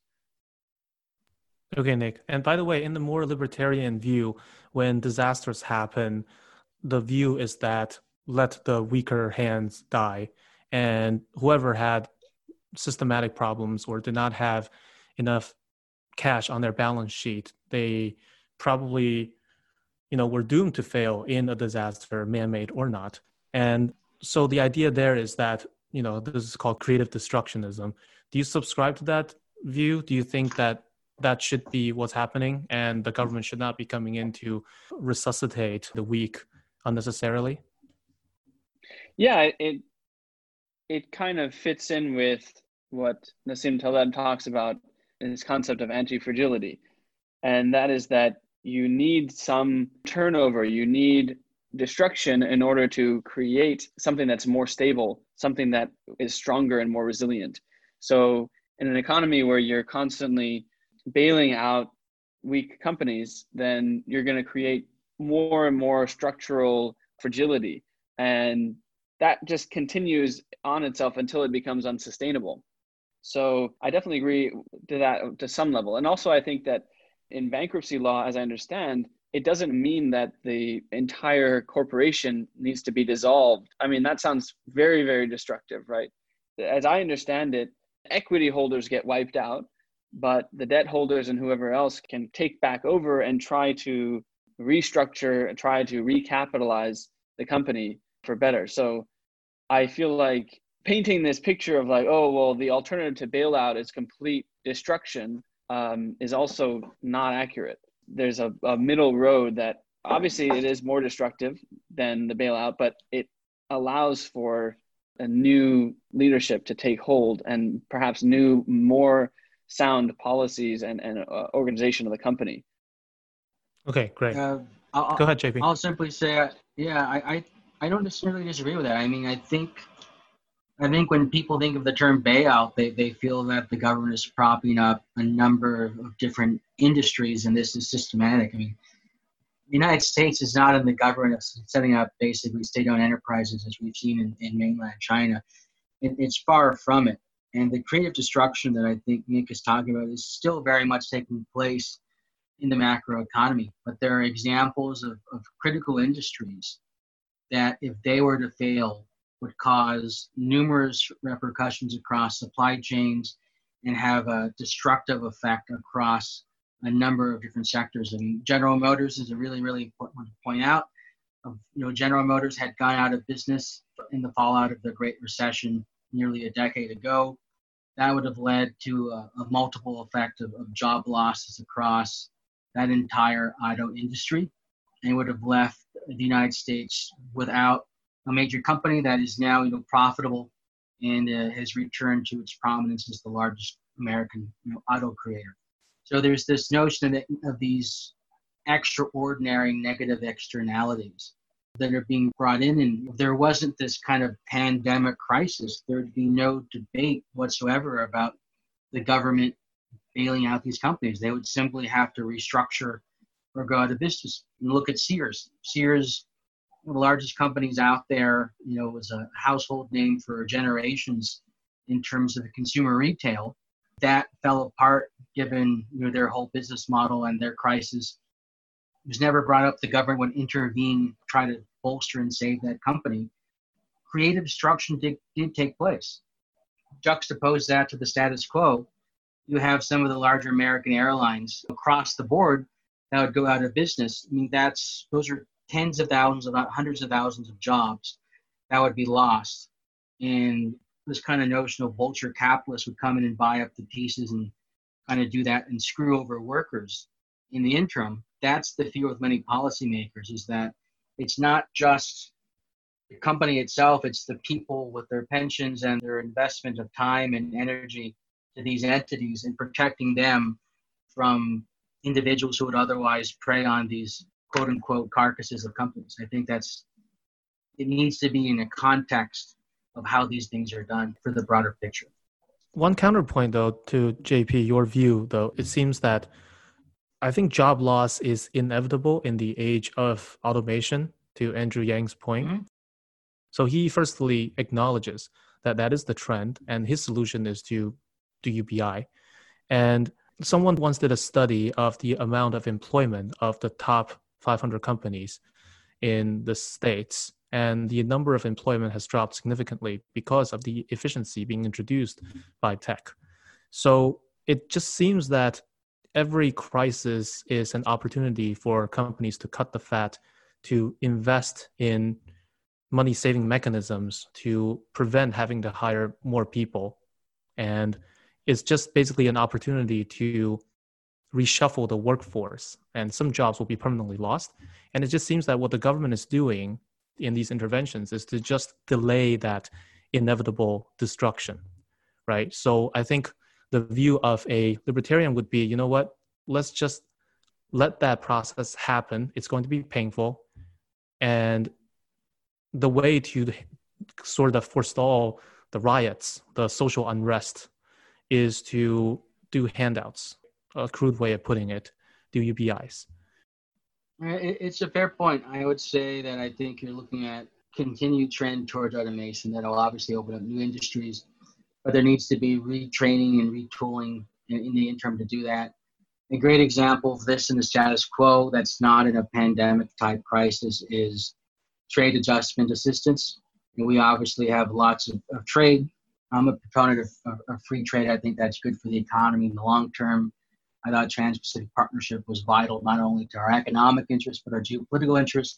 Okay, Nick. And by the way, in the more libertarian view, when disasters happen, the view is that let the weaker hands die, and whoever had systematic problems or did not have enough cash on their balance sheet, they probably, were doomed to fail in a disaster, man-made or not. And so the idea there is that, this is called creative destructionism. Do you subscribe to that view? Do you think that should be what's happening and the government should not be coming in to resuscitate the weak unnecessarily? Yeah, it kind of fits in with what Nassim Taleb talks about in his concept of anti-fragility. And that is that you need some turnover, you need destruction in order to create something that's more stable, something that is stronger and more resilient. So in an economy where you're constantly bailing out weak companies, then you're going to create more and more structural fragility. And that just continues on itself until it becomes unsustainable. So I definitely agree to that to some level. And also I think that in bankruptcy law, as I understand, it doesn't mean that the entire corporation needs to be dissolved. I mean, that sounds very, very destructive, right? As I understand it, equity holders get wiped out, but the debt holders and whoever else can take back over and try to restructure and try to recapitalize the company for better. So I feel like painting this picture of like, oh, well, the alternative to bailout is complete destruction is also not accurate. There's a middle road that obviously it is more destructive than the bailout, but it allows for a new leadership to take hold and perhaps new, more sound policies and organization of the company. Okay, great. Go ahead, JP. I'll simply say, I don't necessarily disagree with that. I mean, I think when people think of the term bailout, they feel that the government is propping up a number of different industries, and this is systematic. I mean, the United States is not in the government of setting up basically state-owned enterprises as we've seen in mainland China. It's far from it. And the creative destruction that I think Nick is talking about is still very much taking place in the macro economy. But there are examples of critical industries that if they were to fail would cause numerous repercussions across supply chains and have a destructive effect across a number of different sectors. I mean, General Motors is a really, really important one to point out. General Motors had gone out of business in the fallout of the Great Recession nearly a decade ago. That would have led to a multiple effect of job losses across that entire auto industry, and would have left the United States without a major company that is now profitable and has returned to its prominence as the largest American auto creator. So there's this notion of these extraordinary negative externalities that are being brought in. And if there wasn't this kind of pandemic crisis, there'd be no debate whatsoever about the government bailing out these companies. They would simply have to restructure or go out of business. And look at Sears. Sears, one of the largest companies out there, was a household name for generations in terms of the consumer retail. That fell apart given their whole business model and their crisis. It was never brought up the government would intervene, try to bolster and save that company. Creative destruction did take place. Juxtapose that to the status quo, you have some of the larger American airlines across the board that would go out of business. I mean, those are tens of thousands, about hundreds of thousands of jobs that would be lost. And this kind of notion of vulture capitalists would come in and buy up the pieces and kind of do that and screw over workers in the interim. That's the fear with many policymakers, is that it's not just the company itself, it's the people with their pensions and their investment of time and energy to these entities and protecting them from individuals who would otherwise prey on these quote unquote carcasses of companies. I think it needs to be in a context of how these things are done for the broader picture. One counterpoint, though, to JP, your view, though, it seems that I think job loss is inevitable in the age of automation, to Andrew Yang's point. Mm-hmm. So he firstly acknowledges that is the trend, and his solution is to do UBI. And someone once did a study of the amount of employment of the top 500 companies in the States, and the number of employment has dropped significantly because of the efficiency being introduced by tech. So it just seems that every crisis is an opportunity for companies to cut the fat, to invest in money-saving mechanisms to prevent having to hire more people. And it's just basically an opportunity to reshuffle the workforce, and some jobs will be permanently lost. And it just seems that what the government is doing in these interventions is to just delay that inevitable destruction, right? So I think the view of a libertarian would be, you know what, let's just let that process happen. It's going to be painful. And the way to sort of forestall the riots, the social unrest, is to do handouts, a crude way of putting it, do UBIs. It's a fair point. I would say that I think you're looking at continued trend towards automation that will obviously open up new industries, but there needs to be retraining and retooling in the interim to do that. A great example of this in the status quo that's not in a pandemic type crisis is trade adjustment assistance. And we obviously have lots of trade. I'm a proponent of free trade. I think that's good for the economy in the long term. I thought Trans-Pacific Partnership was vital not only to our economic interests, but our geopolitical interests.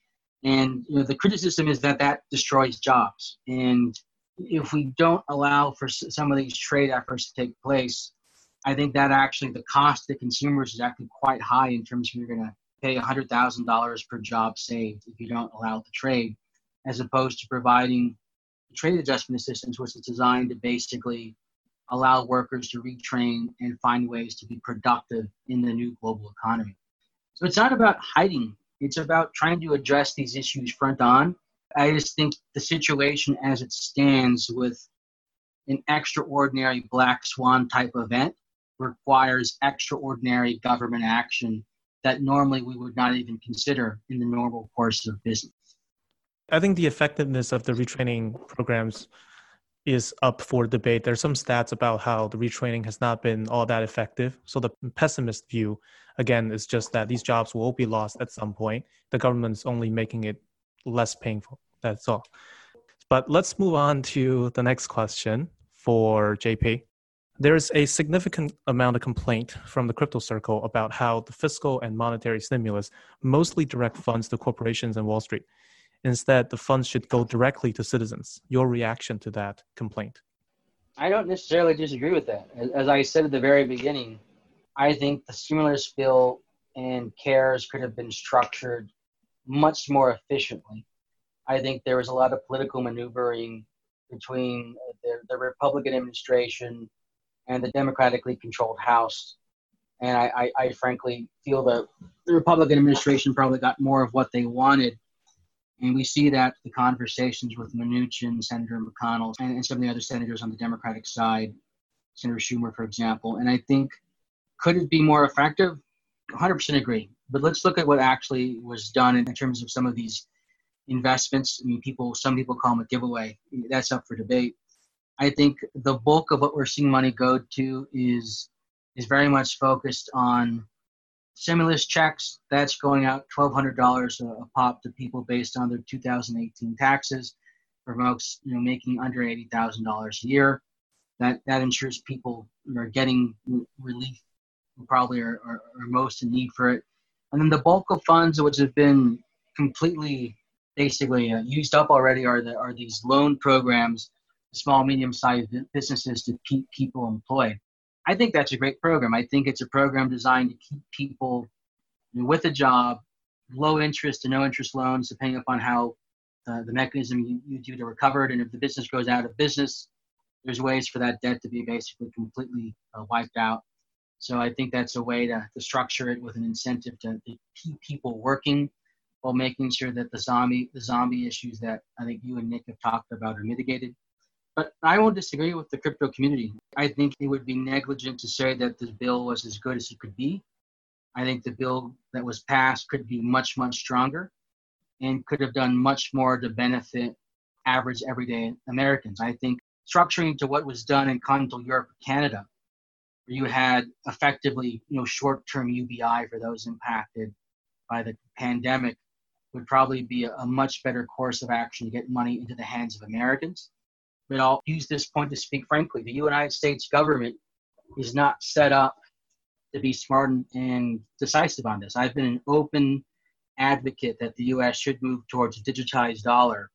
And the criticism is that destroys jobs. And if we don't allow for some of these trade efforts to take place, I think that actually the cost to consumers is actually quite high in terms of you're going to pay $100,000 per job saved if you don't allow the trade, as opposed to providing trade adjustment assistance, which is designed to basically allow workers to retrain and find ways to be productive in the new global economy. So it's not about hiding. It's about trying to address these issues front on. I just think the situation as it stands with an extraordinary black swan type event requires extraordinary government action that normally we would not even consider in the normal course of business. I think the effectiveness of the retraining programs is up for debate. There's some stats about how the retraining has not been all that effective. So the pessimist view, again, is just that these jobs will be lost at some point. The government's only making it less painful. That's all. But let's move on to the next question for JP. There's a significant amount of complaint from the crypto circle about how the fiscal and monetary stimulus mostly direct funds to corporations and Wall Street. Instead, the funds should go directly to citizens. Your reaction to that complaint? I don't necessarily disagree with that. As I said at the very beginning, I think the stimulus bill and CARES could have been structured much more efficiently. I think there was a lot of political maneuvering between the Republican administration and the democratically controlled House. And I frankly feel that the Republican administration probably got more of what they wanted. And we see that the conversations with Mnuchin, Senator McConnell, and some of the other senators on the Democratic side, Senator Schumer, for example. And I think, could it be more effective? 100% agree. But let's look at what actually was done in terms of some of these investments. I mean, some people call them a giveaway. That's up for debate. I think the bulk of what we're seeing money go to is very much focused on stimulus checks. That's going out $1,200 a pop to people based on their 2018 taxes for folks making under $80,000 a year. That ensures people are getting relief who probably are most in need for it. And then the bulk of funds which have been completely basically used up already are these loan programs, small, medium-sized businesses to keep people employed. I think that's a great program. I think it's a program designed to keep people with a job, low interest to no interest loans, depending upon how the mechanism you do to recover it. And if the business goes out of business, there's ways for that debt to be basically completely wiped out. So I think that's a way to structure it with an incentive to keep people working while making sure that the zombie issues that I think you and Nick have talked about are mitigated. But I won't disagree with the crypto community. I think it would be negligent to say that this bill was as good as it could be. I think the bill that was passed could be much, much stronger and could have done much more to benefit average, everyday Americans. I think structuring to what was done in continental Europe or Canada, where you had effectively short-term UBI for those impacted by the pandemic, would probably be a much better course of action to get money into the hands of Americans. But I'll use this point to speak frankly. The United States government is not set up to be smart and decisive on this. I've been an open advocate that the U.S. should move towards a digitized dollar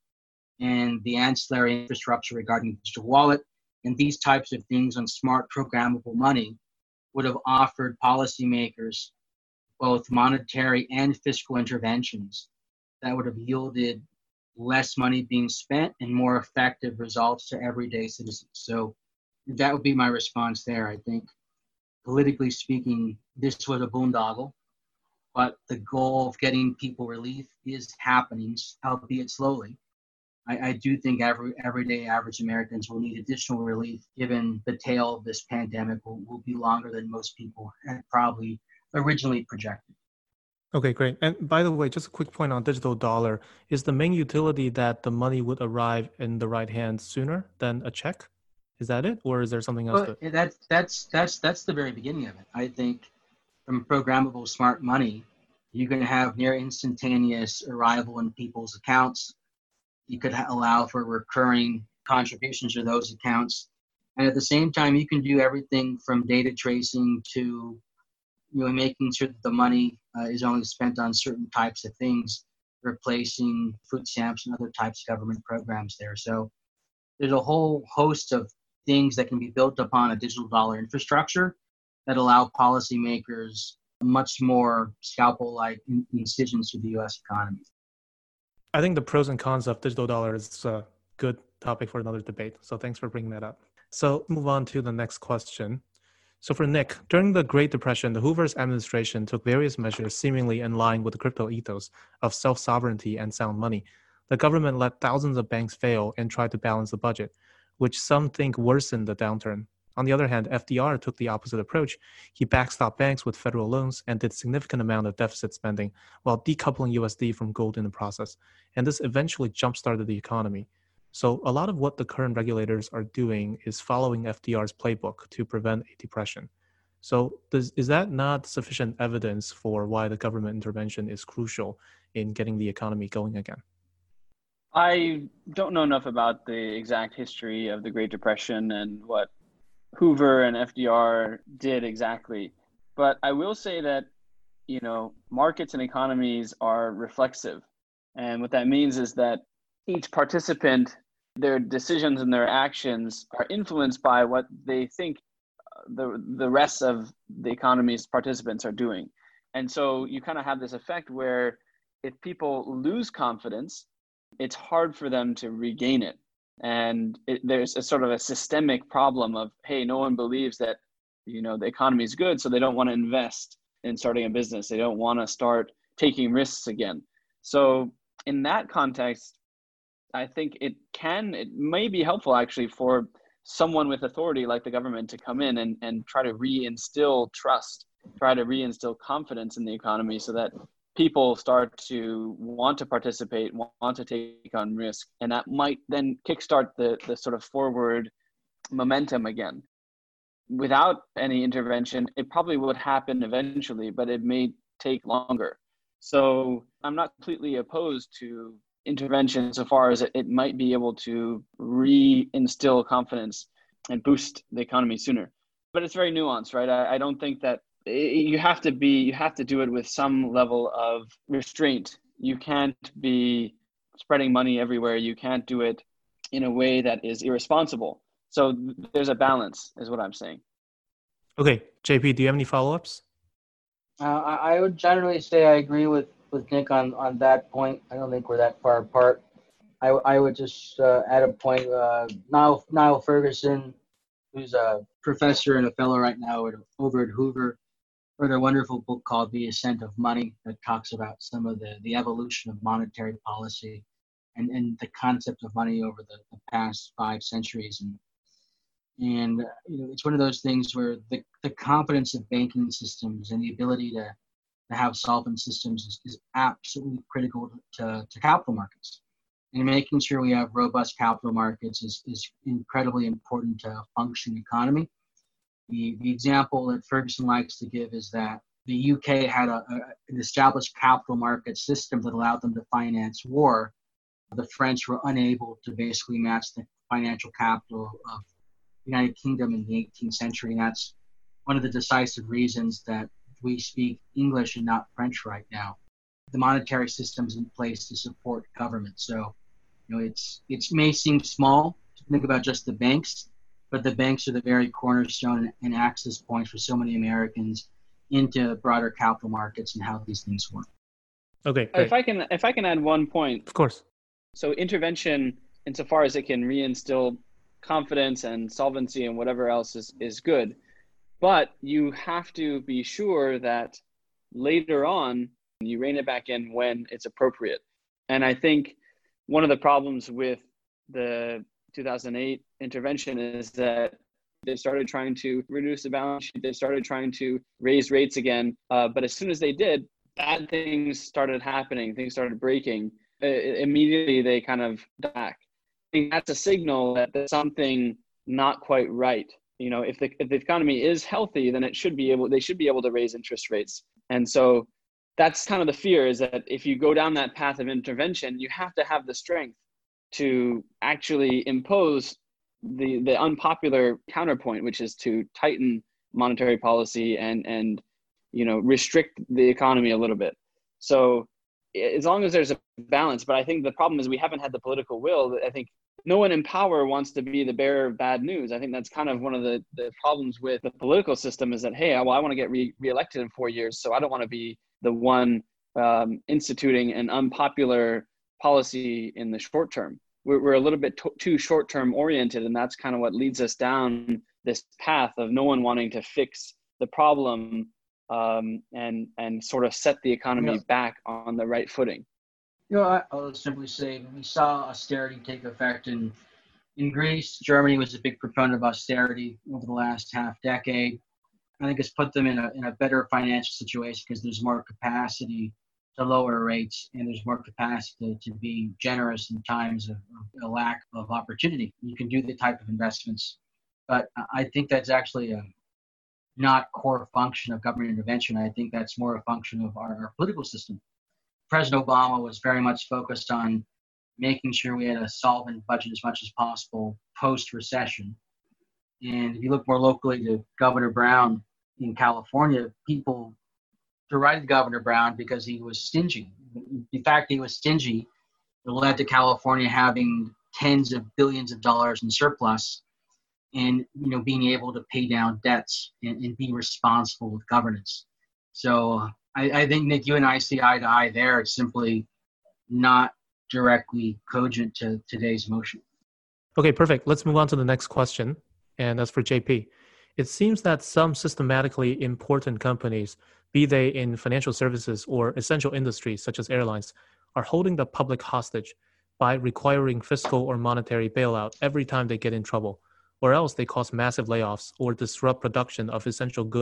and the ancillary infrastructure regarding digital wallet and these types of things on smart programmable money would have offered policymakers both monetary and fiscal interventions that would have yielded less money being spent and more effective results to everyday citizens. So that would be my response there. I think politically speaking, this was a boondoggle, but the goal of getting people relief is happening, albeit slowly. I do think everyday average Americans will need additional relief given the tail of this pandemic will be longer than most people had probably originally projected. Okay, great. And by the way, just a quick point on digital dollar. Is the main utility that the money would arrive in the right hands sooner than a check? Is that it? Or is there something else? That's the very beginning of it. I think from programmable smart money, you're going to have near instantaneous arrival in people's accounts. You could allow for recurring contributions to those accounts. And at the same time, you can do everything from data tracing to making sure that the money is only spent on certain types of things, replacing food stamps and other types of government programs there. So there's a whole host of things that can be built upon a digital dollar infrastructure that allow policymakers much more scalpel-like incisions to the U.S. economy. I think the pros and cons of digital dollar is a good topic for another debate. So thanks for bringing that up. So move on to the next question. So for Nick, during the Great Depression, the Hoover's administration took various measures seemingly in line with the crypto ethos of self-sovereignty and sound money. The government let thousands of banks fail and tried to balance the budget, which some think worsened the downturn. On the other hand, FDR took the opposite approach. He backstopped banks with federal loans and did significant amount of deficit spending while decoupling USD from gold in the process. And this eventually jump-started the economy. So a lot of what the current regulators are doing is following FDR's playbook to prevent a depression. So is that not sufficient evidence for why the government intervention is crucial in getting the economy going again? I don't know enough about the exact history of the Great Depression and what Hoover and FDR did exactly. But I will say that, markets and economies are reflexive. And what that means is that each participant, their decisions and their actions are influenced by what they think the rest of the economy's participants are doing. And so you kind of have this effect where if people lose confidence, it's hard for them to regain it. And there's a sort of a systemic problem of, hey, no one believes that, the economy is good, so they don't want to invest in starting a business. They don't want to start taking risks again. So in that context, I think it may be helpful actually for someone with authority like the government to come in and try to reinstill trust try to reinstill confidence in the economy so that people start to want to participate, want to take on risk, and that might then kickstart the sort of forward momentum again. Without any intervention, it probably would happen eventually, but it may take longer. So I'm not completely opposed to intervention so far as it might be able to reinstill confidence and boost the economy sooner. But it's very nuanced, right? I don't think that you have to do it with some level of restraint. You can't be spreading money everywhere. You can't do it in a way that is irresponsible. So there's a balance, is what I'm saying. Okay, JP, do you have any follow-ups? I would generally say I agree with Nick on that point. I don't think we're that far apart. I would just add a point. Niall Ferguson, who's a professor and a fellow right now over at Hoover, wrote a wonderful book called The Ascent of Money that talks about some of the evolution of monetary policy and the concept of money over the past 5 centuries. And it's one of those things where the competence of banking systems and the ability to have solvent systems is absolutely critical to capital markets. And making sure we have robust capital markets is incredibly important to a functioning economy. The example that Ferguson likes to give is that the UK had an established capital market system that allowed them to finance war. The French were unable to basically match the financial capital of the United Kingdom in the 18th century, and that's one of the decisive reasons that we speak English and not French right now. The monetary system's in place to support government. So, it may seem small to think about just the banks, but the banks are the very cornerstone and access points for so many Americans into broader capital markets and how these things work. Okay, great. If I can add one point. Of course. So intervention, insofar as it can reinstill confidence and solvency and whatever else is good. But you have to be sure that later on, you rein it back in when it's appropriate. And I think one of the problems with the 2008 intervention is that they started trying to reduce the balance sheet. They started trying to raise rates again. But as soon as they did, bad things started happening. Things started breaking. Immediately, they kind of back. I think that's a signal that there's something not quite right. If the economy is healthy, then they should be able to raise interest rates. And so that's kind of the fear, is that if you go down that path of intervention, you have to have the strength to actually impose the unpopular counterpoint, which is to tighten monetary policy and restrict the economy a little bit. So as long as there's a balance, but I think the problem is we haven't had the political will. I think no one in power wants to be the bearer of bad news. I think that's kind of one of the problems with the political system, is that, hey, I want to get reelected in 4 years, so I don't want to be the one instituting an unpopular policy in the short term. We're a little bit too short-term oriented, and that's kind of what leads us down this path of no one wanting to fix the problem and sort of set the economy back on the right footing. I'll simply say we saw austerity take effect in Greece. Germany was a big proponent of austerity over the last half decade. I think it's put them in a better financial situation because there's more capacity to lower rates and there's more capacity to be generous in times of a lack of opportunity. You can do the type of investments. But I think that's actually a not core function of government intervention. I think that's more a function of our political system. President Obama was very much focused on making sure we had a solvent budget as much as possible post-recession. And if you look more locally to Governor Brown in California, people derided Governor Brown because he was stingy. In fact, he was stingy. It led to California having tens of billions of dollars in surplus and being able to pay down debts and be responsible with governance. So I think, Nick, you and I see eye to eye there. It's simply not directly cogent to today's motion. Okay, perfect. Let's move on to the next question. And that's for JP. It seems that some systematically important companies, be they in financial services or essential industries such as airlines, are holding the public hostage by requiring fiscal or monetary bailout every time they get in trouble, or else they cause massive layoffs or disrupt production of essential goods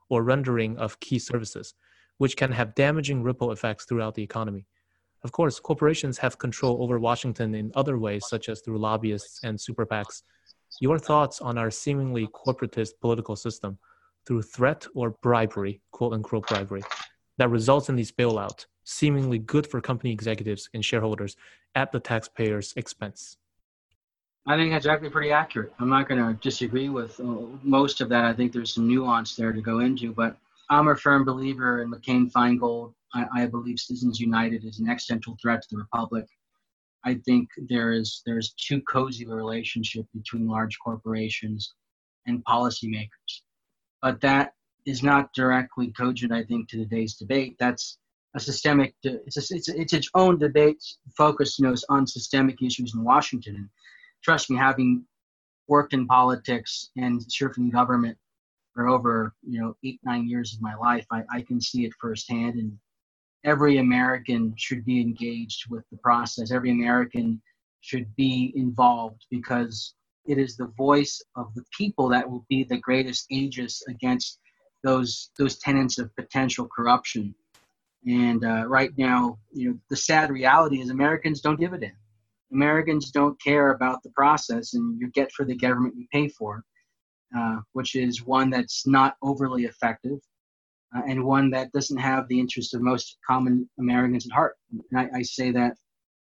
or rendering of key services, which can have damaging ripple effects throughout the economy. Of course, corporations have control over Washington in other ways, such as through lobbyists and super PACs. Your thoughts on our seemingly corporatist political system through threat or bribery, quote unquote bribery, that results in these bailouts, seemingly good for company executives and shareholders at the taxpayer's expense? I think that's actually pretty accurate. I'm not going to disagree with most of that. I think there's some nuance there to go into, but I'm a firm believer in McCain-Feingold. I believe Citizens United is an existential threat to the republic. I think there's too cozy a relationship between large corporations and policymakers. But that is not directly cogent, I think, to today's debate. That's a systemic, it's its own debate focused on systemic issues in Washington. And trust me, having worked in politics and served in government for over 8-9 years of my life, I can see it firsthand. And every American should be engaged with the process. Every American should be involved, because it is the voice of the people that will be the greatest aegis against those tenets of potential corruption. And right now, the sad reality is Americans don't give a damn. Americans don't care about the process, and you get for the government you pay for, which is one that's not overly effective, and one that doesn't have the interest of most common Americans at heart. And I say that,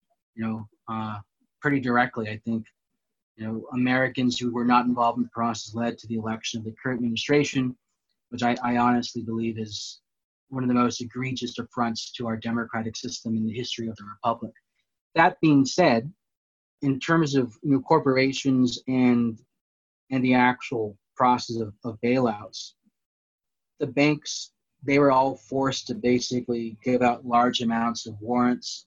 pretty directly. I think, Americans who were not involved in the process led to the election of the current administration, which I honestly believe is one of the most egregious affronts to our democratic system in the history of the republic. That being said, in terms of corporations and the actual process of bailouts, the banks, they were all forced to basically give out large amounts of warrants,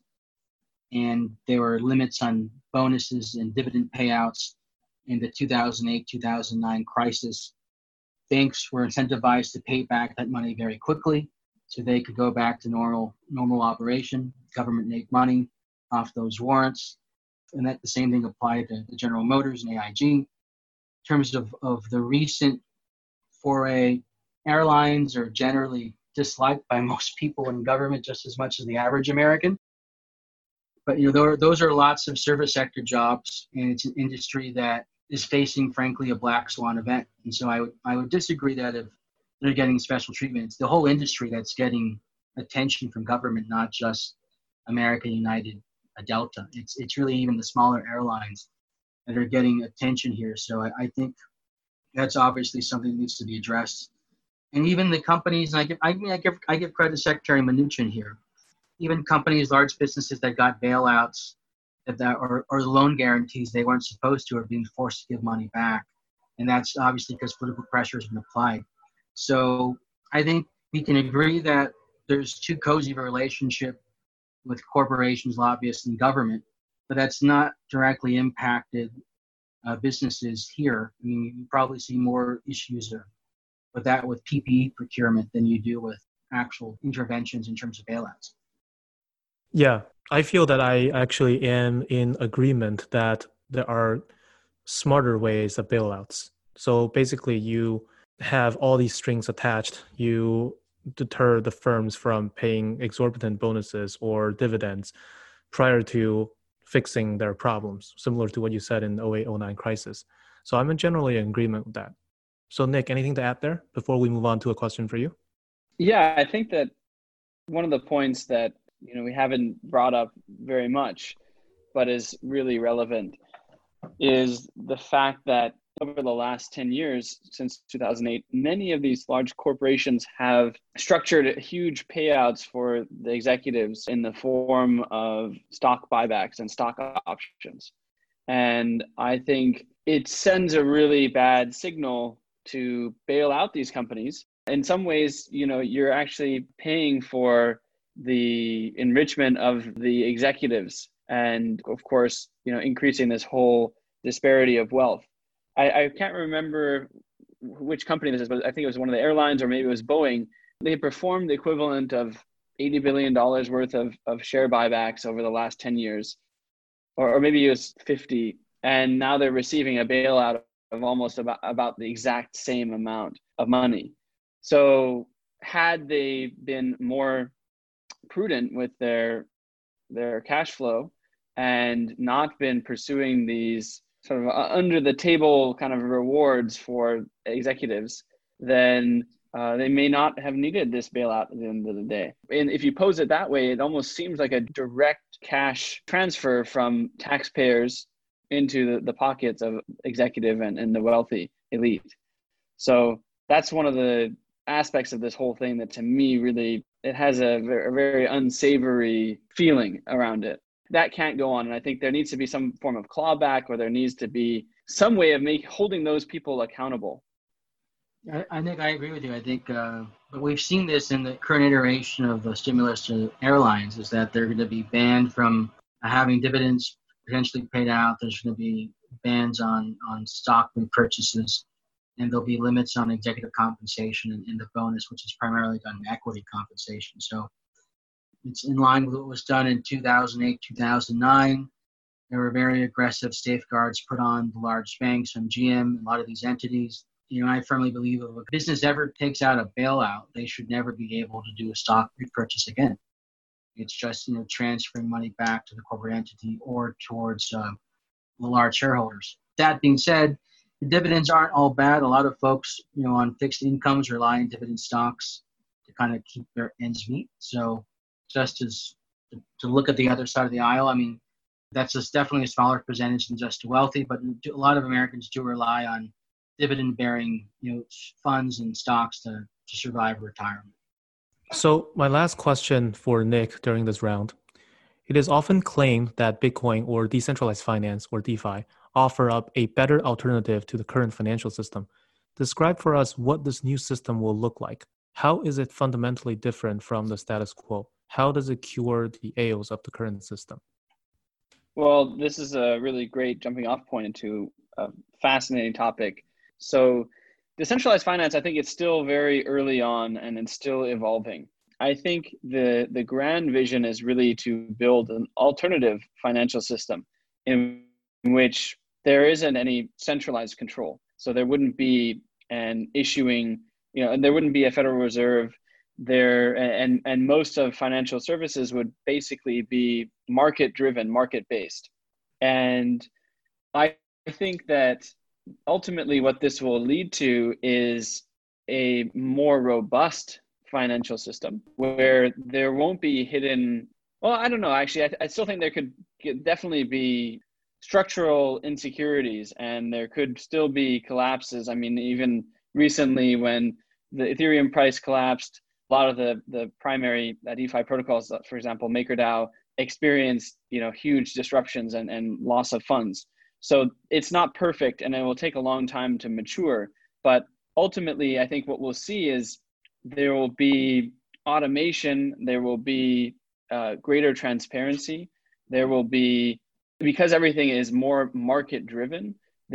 and there were limits on bonuses and dividend payouts in the 2008-2009 crisis. Banks were incentivized to pay back that money very quickly so they could go back to normal operation. Government made money off those warrants. And that the same thing applied to General Motors and AIG. In terms of the recent foray, airlines are generally disliked by most people in government just as much as the average American. But those are lots of service sector jobs, and it's an industry that is facing, frankly, a black swan event. And so I would disagree that if they're getting special treatment, it's the whole industry that's getting attention from government, not just American United, Delta. It's really even the smaller airlines that are getting attention here. So I think that's obviously something that needs to be addressed. And even the companies, and I give credit to Secretary Mnuchin here. Even companies, large businesses that got bailouts or loan guarantees they weren't supposed to, are being forced to give money back. And that's obviously because political pressure has been applied. So I think we can agree that there's too cozy of a relationship with corporations, lobbyists, and government, but that's not directly impacted businesses here. I mean, you probably see more issues with PPE procurement than you do with actual interventions in terms of bailouts. Yeah, I feel that I actually am in agreement that there are smarter ways of bailouts. So basically, you have all these strings attached. You deter the firms from paying exorbitant bonuses or dividends prior to fixing their problems, similar to what you said in 08-09 crisis. So I'm generally in agreement with that. So Nick, anything to add there before we move on to a question for you? Yeah, I think that one of the points that we haven't brought up very much, but is really relevant, is the fact that over the last 10 years, since 2008, many of these large corporations have structured huge payouts for the executives in the form of stock buybacks and stock options. And I think it sends a really bad signal to bail out these companies. In some ways, you're actually paying for the enrichment of the executives and, of course, increasing this whole disparity of wealth. I can't remember which company this is, but I think it was one of the airlines, or maybe it was Boeing. They performed the equivalent of $80 billion worth of share buybacks over the last 10 years, or maybe it was 50. And now they're receiving a bailout of almost about the exact same amount of money. So had they been more prudent with their cash flow and not been pursuing these sort of under the table kind of rewards for executives, then they may not have needed this bailout at the end of the day. And if you pose it that way, it almost seems like a direct cash transfer from taxpayers into the pockets of executive and the wealthy elite. So that's one of the aspects of this whole thing that to me really, it has a very unsavory feeling around it. That can't go on. And I think there needs to be some form of clawback, or there needs to be some way of holding those people accountable. I think I agree with you. I think but we've seen this in the current iteration of the stimulus to airlines, is that they're going to be banned from having dividends potentially paid out. There's going to be bans on stock repurchases, and there'll be limits on executive compensation and the bonus, which is primarily done in equity compensation. So it's in line with what was done in 2008, 2009. There were very aggressive safeguards put on the large banks and GM, a lot of these entities. I firmly believe if a business ever takes out a bailout, they should never be able to do a stock repurchase again. It's just, transferring money back to the corporate entity or towards the large shareholders. That being said, the dividends aren't all bad. A lot of folks, on fixed incomes rely on dividend stocks to kind of keep their ends meet. So just as to look at the other side of the aisle, I mean, that's just definitely a smaller percentage than just wealthy, but a lot of Americans do rely on dividend-bearing, funds and stocks to survive retirement. So my last question for Nick during this round. It is often claimed that Bitcoin or decentralized finance or DeFi offer up a better alternative to the current financial system. Describe for us what this new system will look like. How is it fundamentally different from the status quo? How does it cure the ails of the current system? Well, this is a really great jumping off point into a fascinating topic. So decentralized finance, I think it's still very early on and it's still evolving. I think the grand vision is really to build an alternative financial system in which there isn't any centralized control. So there wouldn't be an issuing, and there wouldn't be a Federal Reserve there, and most of financial services would basically be market-driven, market-based. And I think that ultimately what this will lead to is a more robust financial system where there won't be hidden, well, I don't know, actually, I still think there could definitely be structural insecurities and there could still be collapses. I mean, even recently when the Ethereum price collapsed, a lot of the primary DeFi protocols, for example, MakerDAO, experienced huge disruptions and loss of funds. So it's not perfect and it will take a long time to mature. But ultimately, I think what we'll see is there will be automation, there will be greater transparency, there will be, because everything is more market driven,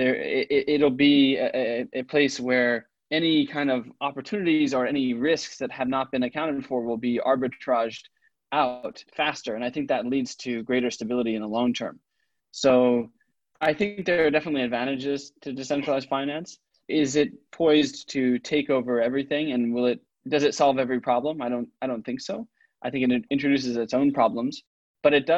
it'll be a place where any kind of opportunities or any risks that have not been accounted for will be arbitraged out faster. And I think that leads to greater stability in the long term. So I think there are definitely advantages to decentralized finance. Is it poised to take over everything, and does it solve every problem? I don't think so. I think it introduces its own problems, but it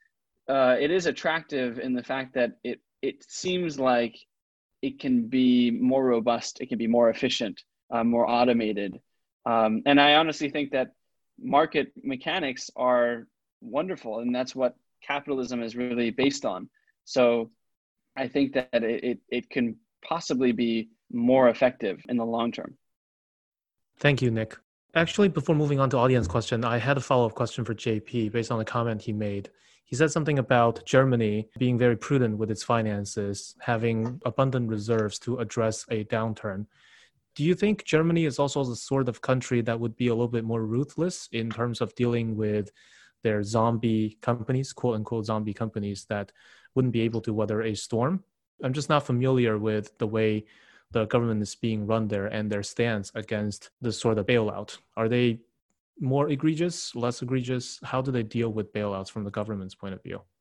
is attractive in the fact that it seems like it can be more robust, it can be more efficient, more automated. And I honestly think that market mechanics are wonderful, and that's what capitalism is really based on. So I think that it can possibly be more effective in the long term. Thank you, Nick. Actually, before moving on to audience question, I had a follow-up question for JP based on the comment he made. He said something about Germany being very prudent with its finances, having abundant reserves to address a downturn. Do you think Germany is also the sort of country that would be a little bit more ruthless in terms of dealing with their zombie companies, quote unquote zombie companies that wouldn't be able to weather a storm? I'm just not familiar with the way the government is being run there and their stance against this sort of bailout. Are they more egregious, less egregious? How do they deal with bailouts from the government's point of view?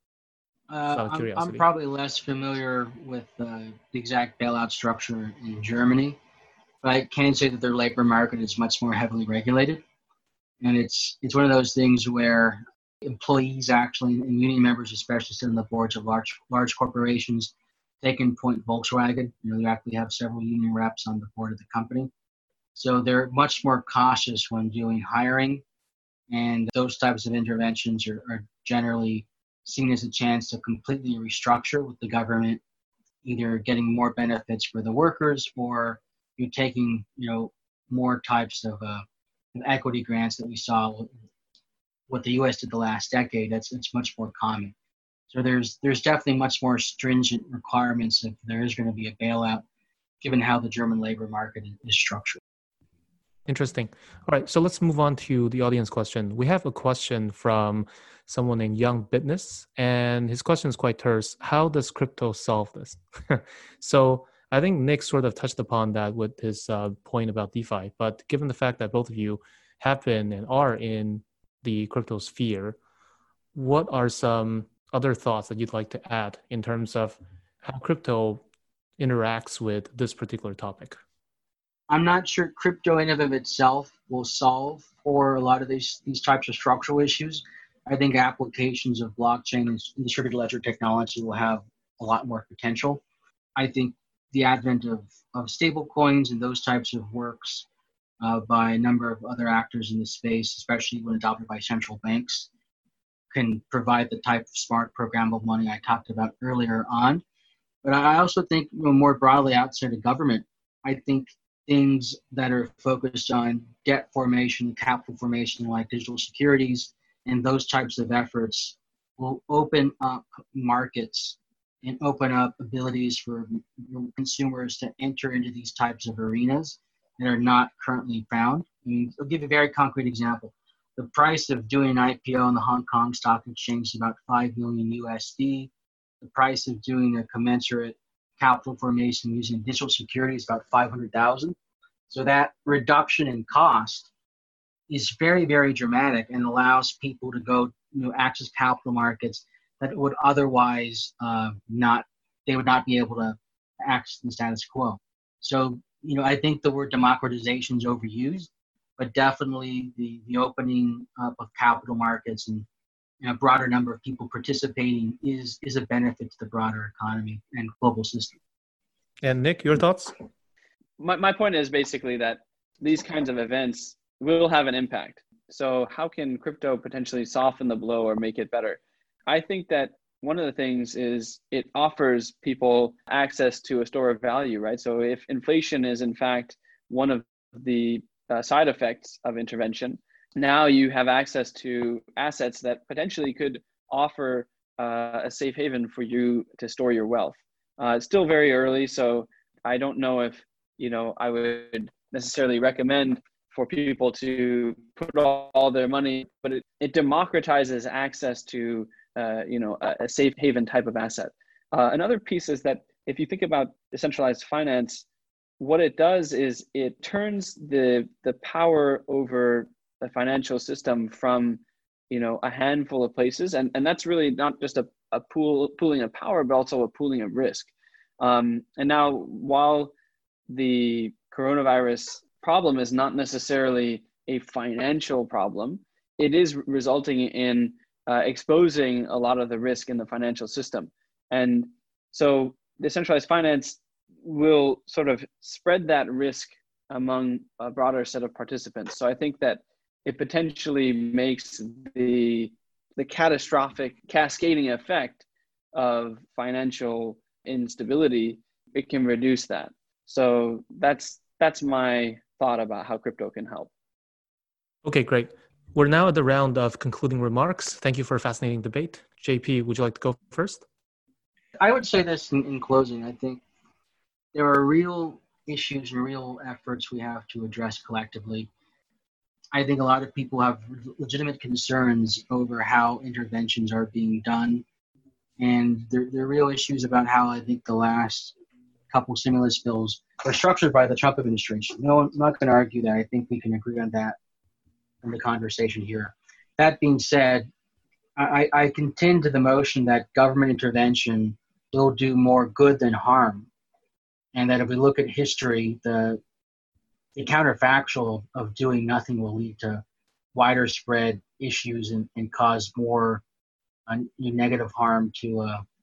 I'm probably less familiar with the exact bailout structure in Germany. But I can say that their labor market is much more heavily regulated. And it's one of those things where employees actually, and union members especially, sit on the boards of large corporations. They can point Volkswagen. They actually have several union reps on the board of the company. So they're much more cautious when doing hiring. And those types of interventions are generally seen as a chance to completely restructure with the government, either getting more benefits for the workers or you're taking, more types of equity grants that we saw what the U.S. did the last decade. It's much more common. So there's definitely much more stringent requirements if there is going to be a bailout, given how the German labor market is structured. Interesting. All right, so let's move on to the audience question. We have a question from someone named Young Business, and his question is quite terse. How does crypto solve this? So I think Nick sort of touched upon that with his point about DeFi, but given the fact that both of you have been and are in the crypto sphere, what are some other thoughts that you'd like to add in terms of how crypto interacts with this particular topic? I'm not sure crypto in and of itself will solve for a lot of these types of structural issues. I think applications of blockchain and distributed ledger technology will have a lot more potential. I think the advent of stable coins and those types of works by a number of other actors in the space, especially when adopted by central banks, can provide the type of smart programmable money I talked about earlier on. But I also think more broadly outside of government, I think things that are focused on debt formation, capital formation, like digital securities, and those types of efforts will open up markets and open up abilities for consumers to enter into these types of arenas that are not currently found. I'll give you a very concrete example. The price of doing an IPO on the Hong Kong Stock Exchange is about 5 million USD. The price of doing a commensurate capital formation using digital security is about 500,000. So that reduction in cost is very, very dramatic and allows people to go access capital markets that would otherwise they would not be able to access the status quo. So, I think the word democratization is overused, but definitely the opening up of capital markets and a broader number of people participating is a benefit to the broader economy and global system. And Nick, your thoughts? My point is basically that these kinds of events will have an impact. So how can crypto potentially soften the blow or make it better? I think that one of the things is it offers people access to a store of value, right? So if inflation is in fact one of the side effects of intervention, now you have access to assets that potentially could offer a safe haven for you to store your wealth. It's still very early, so I don't know if I would necessarily recommend for people to put all their money, but it democratizes access to a safe haven type of asset. Another piece is that if you think about decentralized finance, what it does is it turns the power over the financial system from a handful of places, and that's really not just a pooling of power, but also a pooling of risk. And now, while the coronavirus problem is not necessarily a financial problem, it is resulting in exposing a lot of the risk in the financial system. And so decentralized finance will sort of spread that risk among a broader set of participants. So I think that it potentially makes the catastrophic cascading effect of financial instability, it can reduce that. So that's my thought about how crypto can help. Okay, great. We're now at the round of concluding remarks. Thank you for a fascinating debate. JP, would you like to go first? I would say this in closing. I think there are real issues and real efforts we have to address collectively. I think a lot of people have legitimate concerns over how interventions are being done. And there are real issues about how I think the last couple stimulus bills were structured by the Trump administration. No, I'm not going to argue that. I think we can agree on that in the conversation here. That being said, I contend to the motion that government intervention will do more good than harm. And that if we look at history, the the counterfactual of doing nothing will lead to wider spread issues and cause more negative harm to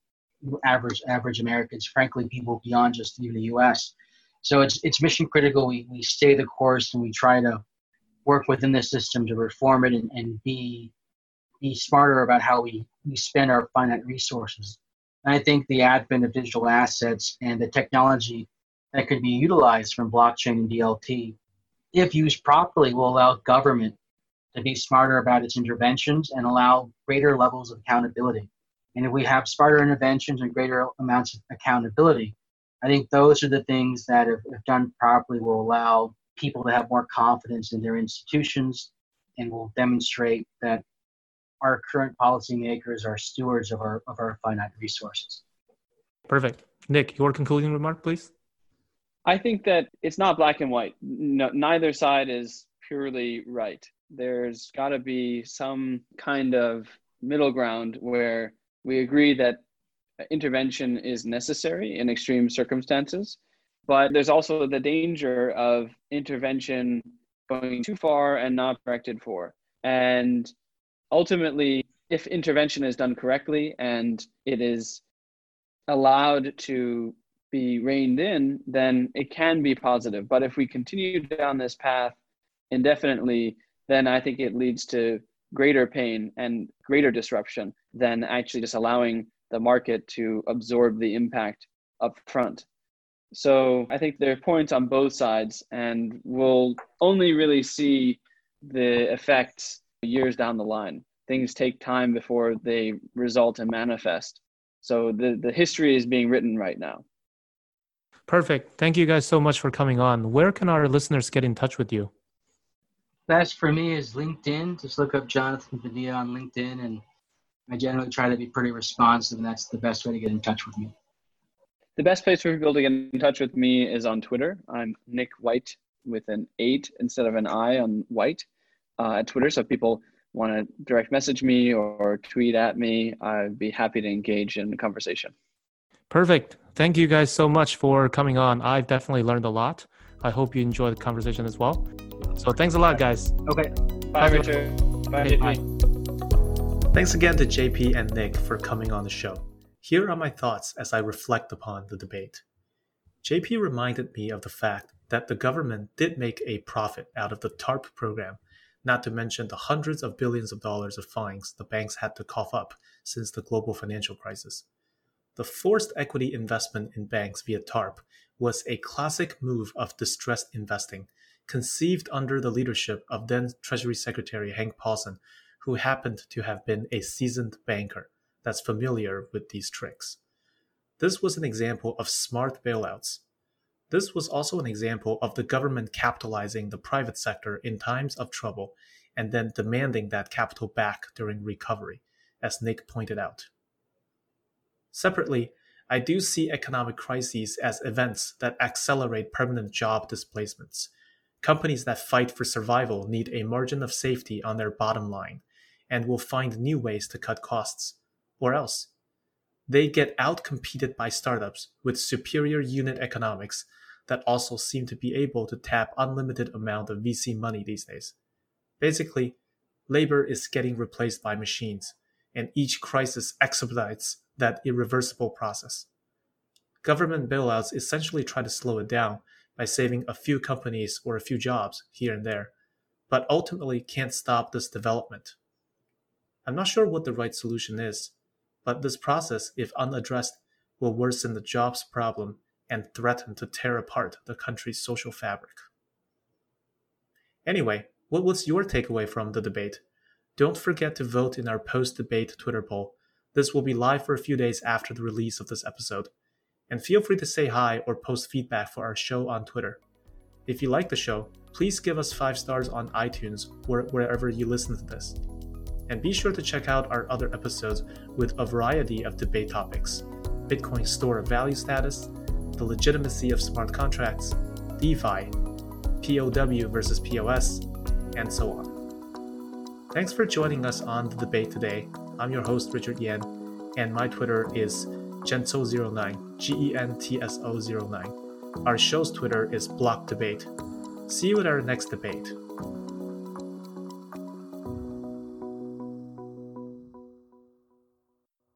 average Americans, frankly, people beyond just even the U.S. So it's mission critical. We stay the course and we try to work within the system to reform it and be smarter about how we spend our finite resources. And I think the advent of digital assets and the technology that could be utilized from blockchain and DLT, if used properly, will allow government to be smarter about its interventions and allow greater levels of accountability. And if we have smarter interventions and greater amounts of accountability, I think those are the things that, if done properly, will allow people to have more confidence in their institutions and will demonstrate that our current policymakers are stewards of our finite resources. Perfect. Nick, your concluding remark, please. I think that it's not black and white. No, neither side is purely right. There's got to be some kind of middle ground where we agree that intervention is necessary in extreme circumstances, but there's also the danger of intervention going too far and not corrected for. And ultimately, if intervention is done correctly and it is allowed to be reined in, then it can be positive. But if we continue down this path indefinitely, then I think it leads to greater pain and greater disruption than actually just allowing the market to absorb the impact up front. So I think there are points on both sides, and we'll only really see the effects years down the line. Things take time before they result and manifest. So the history is being written right now. Perfect. Thank you guys so much for coming on. Where can our listeners get in touch with you? Best for me is LinkedIn. Just look up Jonathan Padilla on LinkedIn, and I generally try to be pretty responsive, and that's the best way to get in touch with me. The best place for people to get in touch with me is on Twitter. I'm Nick White with an 8 instead of an I on White at Twitter. So if people want to direct message me or tweet at me, I'd be happy to engage in the conversation. Perfect. Thank you guys so much for coming on. I've definitely learned a lot. I hope you enjoyed the conversation as well. So thanks a lot, guys. Okay. Bye, Richard. Bye, Okay, JP. Thanks again to JP and Nick for coming on the show. Here are my thoughts as I reflect upon the debate. JP reminded me of the fact that the government did make a profit out of the TARP program, not to mention the hundreds of billions of dollars of fines the banks had to cough up since the global financial crisis. The forced equity investment in banks via TARP was a classic move of distressed investing, conceived under the leadership of then Treasury Secretary Hank Paulson, who happened to have been a seasoned banker that's familiar with these tricks. This was an example of smart bailouts. This was also an example of the government capitalizing the private sector in times of trouble and then demanding that capital back during recovery, as Nick pointed out. Separately, I do see economic crises as events that accelerate permanent job displacements. Companies that fight for survival need a margin of safety on their bottom line and will find new ways to cut costs, or else they get outcompeted by startups with superior unit economics that also seem to be able to tap unlimited amount of VC money these days. Basically, labor is getting replaced by machines, and each crisis expedites that irreversible process. Government bailouts essentially try to slow it down by saving a few companies or a few jobs here and there, but ultimately can't stop this development. I'm not sure what the right solution is, but this process, if unaddressed, will worsen the jobs problem and threaten to tear apart the country's social fabric. Anyway, what was your takeaway from the debate? Don't forget to vote in our post-debate Twitter poll. This will be live for a few days after the release of this episode. And feel free to say hi or post feedback for our show on Twitter. If you like the show, please give us 5 stars on iTunes or wherever you listen to this. And be sure to check out our other episodes with a variety of debate topics: Bitcoin store of value status, the legitimacy of smart contracts, DeFi, POW versus POS, and so on. Thanks for joining us on the debate today. I'm your host, Richard Yan, and my Twitter is Gentso09, GENTSO09. Our show's Twitter is Block Debate. See you at our next debate.